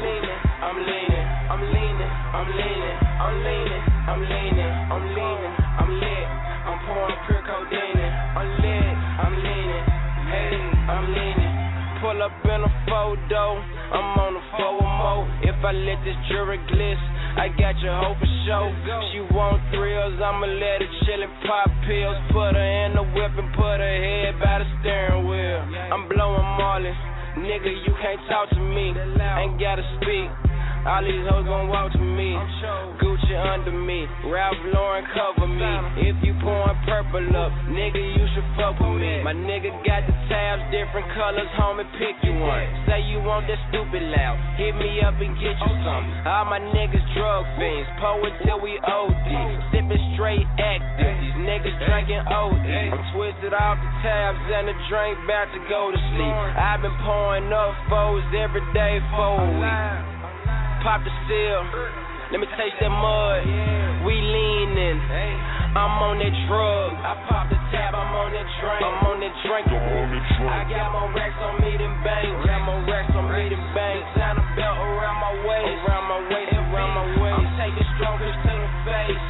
I'm lit. I'm pouring pure codeine. I'm lit. I'm leaning. Hey, I'm leaning. Pull up in a photo. I'm on a 4-mo. If I let this jury glitz, I got your hoe for show. She want thrills, I'ma let her chill and pop pills. Put her in the whip and put her head by the steering wheel. I'm blowing Marley, nigga, you can't talk to me. Ain't gotta speak. All these hoes gon' walk to me. Gucci under me, Ralph Lauren cover me. If you pouring purple up, nigga, you should fuck with me. My nigga got the tabs, different colors, homie, pick you one. Say you want that stupid loud, hit me up and get you some. All my niggas drug fiends, pour it till we OD. Sippin' straight active, these niggas drinking OD. I'm twisted off the tabs and the drink bout to go to sleep. I've been pouring up foes every day for a week. Pop the seal, let me taste that mud. We leanin', I'm on that drug. I pop the tab, I'm on that drink. I got more racks on me than bangs. Designer belt around my waist. I'm taking strongest to the face.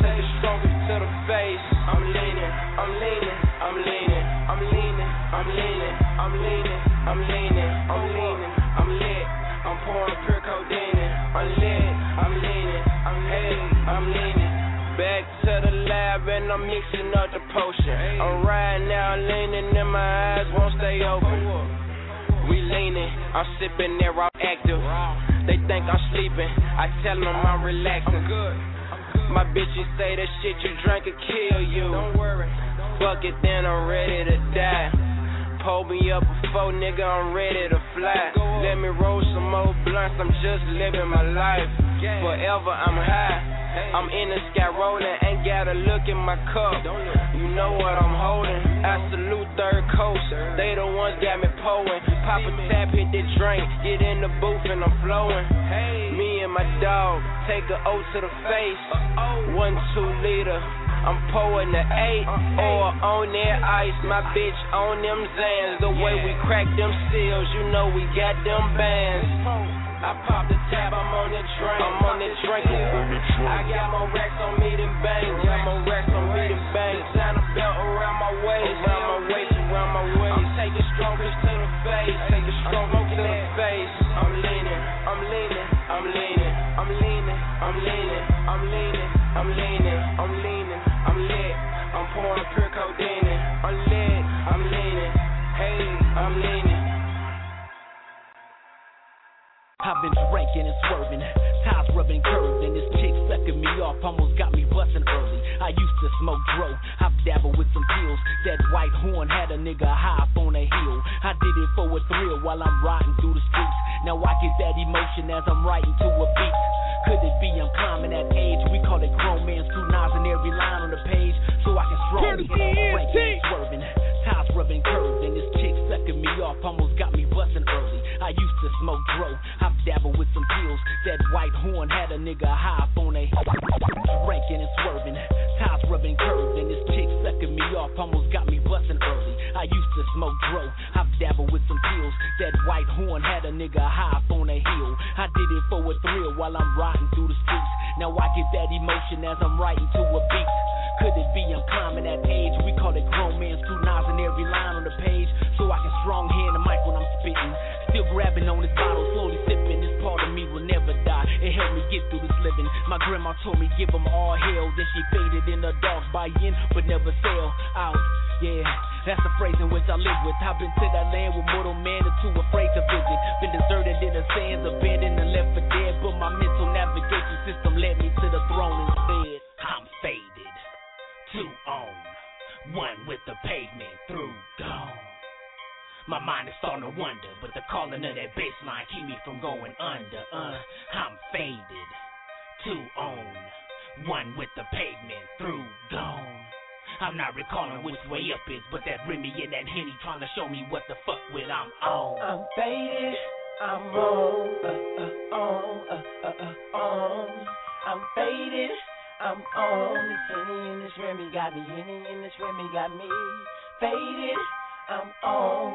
I'm leaning. I'm lit. I'm pouring pure codeine. I'm leaning. Back to the lab and I'm mixing up the potion. I'm riding now, leaning and my eyes won't stay open. We leaning, I'm sipping that raw active. They think I'm sleeping, I tell them I'm relaxing. My bitches say that shit you drink will kill you. Don't worry, fuck it then I'm ready to die. hold me up before, nigga, I'm ready to fly. Let me roll some more blunts, I'm just living my life. Forever I'm high. I'm in the sky rolling, ain't gotta look in my cup. You know what I'm holding. I salute Third Coast, they the ones got me poing. Pop a tap, hit the drink, get in the booth and I'm flowing. Me and my dog, take a O to the face. 1, 2 liter, I'm pouring the 8 or on that ice. My bitch on them Zans. The way we crack them seals, you know we got them bands. I pop the tab, I'm on the drink. I'm on the drink. I got more racks on me than bangs. Got more racks on me than bangs. Designer belt around my waist. Around my waist, around my waist. I'm taking strokers to the face. Taking strokers to the face. I'm leaning, I'm leaning, I'm leaning, I'm leaning, I'm leaning, I'm leaning, I'm leaning, I'm leaning, I'm lit. I'm pouring pure codeine. I'm lit, I'm leaning. Hey, I'm leaning. I've been drinking and swerving, ties rubbing curves, and this chick sucking me off almost got me busting early. I used to smoke dro, I've dabbled with some pills. That white horn had a nigga high up on a hill. I did it for a thrill while I'm riding through the streets. Now I get that emotion as I'm writing to a beat. Could it be I'm climbing that age? We call it grown man's 2 nines in every line on the page, so I can strongly drinking and swerving, ties rubbing curves, and this chick sucking me off almost got me busting early. I used to smoke dro, I've dabbled with some pills. That white horn had a nigga high up on a drinking and swerving, ties rubbing curves, and this chick sucking me off almost got me busting early. I used to smoke dro, I've dabbled with some pills. That white horn had a nigga high up on a hill. I did it for a thrill while I'm riding through the streets. Now I get that emotion as I'm writing to a beat. Could it be I'm climbing that age? We call it grown man's 2 nines in every line on the page, so I can strong hand the mic when I'm spitting. Still grabbing on this bottle, slowly sipping. This part of me will never die. It helped me get through this living. My grandma told me give them all hell. Then she faded in the dark, buy in but never sell out. Yeah, that's the phrase in which I live with. I've been to that land with mortal man and too afraid to visit. Been deserted in the sands, abandoned and left for dead. But my mental navigation system led me to the throne instead. I'm faded, 2 on, 1 with the pavement through gone. My mind is starting to wonder, but the calling of that bass line keep me from going under. I'm faded, 2 on, 1 with the pavement through gone. I'm not recalling which way up is, but that Remy and that Henny trying to show me what the fuck with I'm on. I'm faded, I'm on, I'm faded, I'm on. This Henny and this Remy got me, Henny and this Remy got me faded. I'm on,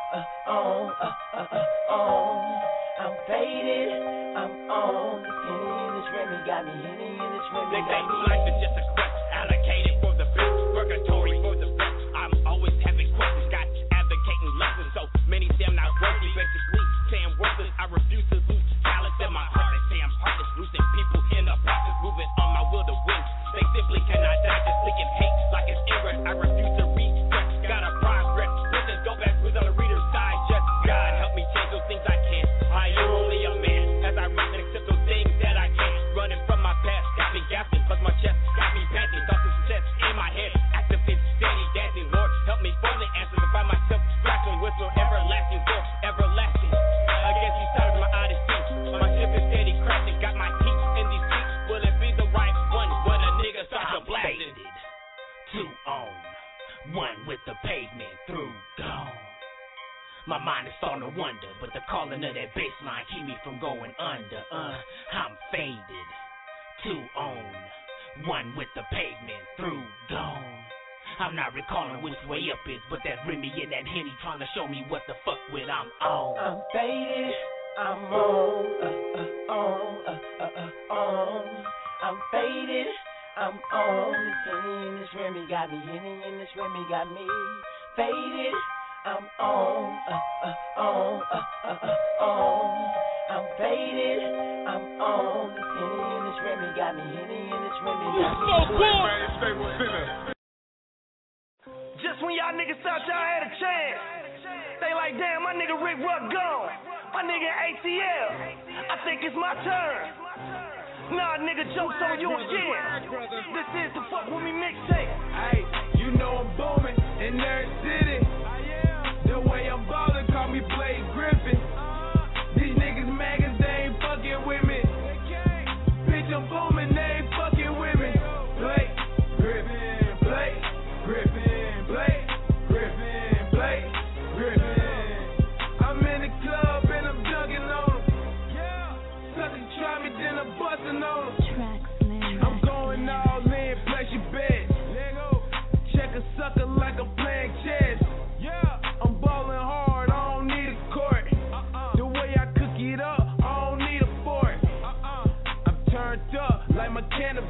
I'm faded, I'm on. This Henny and this Remy got me, Henny and this Remy got me. Life is just a quest, allocated for the best, purgatory for the best. I'm always having questions, got advocating lessons, so many say I'm not worthy, basically saying worthless. I refuse to lose talent in my heart. They say I'm heartless, losing people in the process, moving on my will to win. They simply cannot die, just leaking hate like it's ingress. I refuse to regress, got a progress. Go back with the reader's digest. God help me change those things I can't. I am only a man as I rap and accept those things that I can't. Running from my past got me gasping, plus my chest got me panting. Thoughts of success in my head, active and steady dancing. Lord, help me find the answers and find myself grasping with no everlasting, so everlasting. Against these sides of my odyssey, my ship is steady crashing. Got my heat in these seats. Will it be the right one when a nigga starts to blasting? 2 on, 1 with the pavement through gone. My mind is starting to wonder, but the calling of that bass line keep me from going under. I'm faded, 2 on, 1 with the pavement through gone. I'm not recalling which way up is, but that Remy and that Henny trying to show me what the fuck with I'm on. I'm faded, I'm on, I'm faded, I'm on. This Henny and this Remy got me, Henny and this Remy got me faded. I'm on, I'm faded, I'm on. This Henny and this Remy got me, Henny and this Remy got me. Just when y'all niggas thought y'all had a chance, they like, damn, my nigga Rick Ruck gone. My nigga ATL. I think it's my turn. Nah, nigga, joke's on you again. This is the Fuck With Me mixtape. Hey, you know I'm booming in every city. The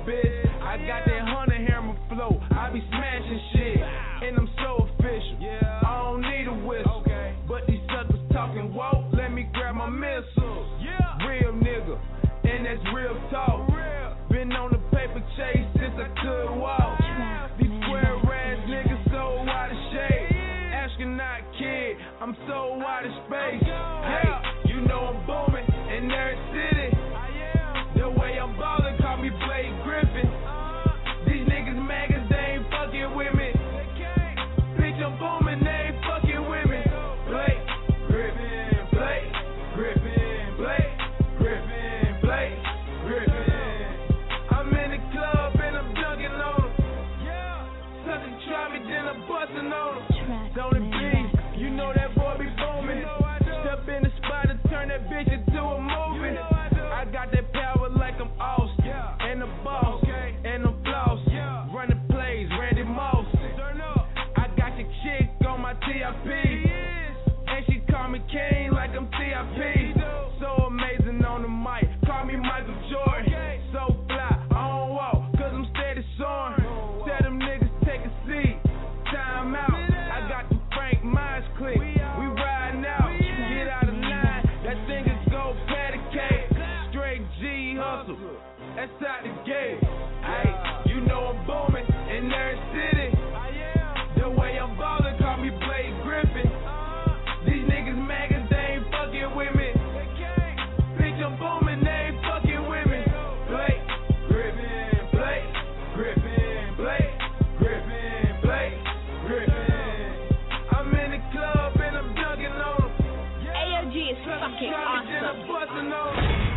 bitch. I got that 100 hammer flow. I be smashing shit, and I'm so official. I don't need a whistle, but these suckers talking woke. Let me grab my missile. Real nigga, and that's real talk. Been on the paper chase since I could walk. These square ass niggas so out of shape. Astronaut kid, I'm so out of space. Hey, you know I'm booming in every city. The way I'm ballin', call me Blake Griffin. These niggas maggots, they ain't fucking with me. Bitch, I'm booming, they ain't fucking with me. Blake Griffin, Blake Griffin, Blake Griffin, Blake Griffin. I'm in the club and I'm dunking on them. Sucker try me, then I'm bustin' on them. Don't it be, you know that boy be booming. Step in the spot and turn that bitch into a movie. I got that power like I'm Austin, and the boss, and I'm floss. Running plays, Randy Moss. I got your chick on my TIP, and she call me King like I'm TIP. So amazing on the mic, call me Michael Jordan. So fly, I don't walk, cause I'm steady soaring. Tell them niggas take a seat, time out. I got the Frank Myers click, we riding out. Get out of line, that thing is go patty cake. Straight G hustle, that's out the gate. Hey, you know I'm booming in every city. The way I'm ballin', call me Blake Griffin. These niggas maggots, they ain't fucking with me. Bitch, I'm booming, they ain't fucking with me. Blake Griffin, Blake Griffin, Blake Griffin, Blake Griffin. I'm in the club and I'm dunking on them. AOG is fucking awesome. I'm bustin' on them.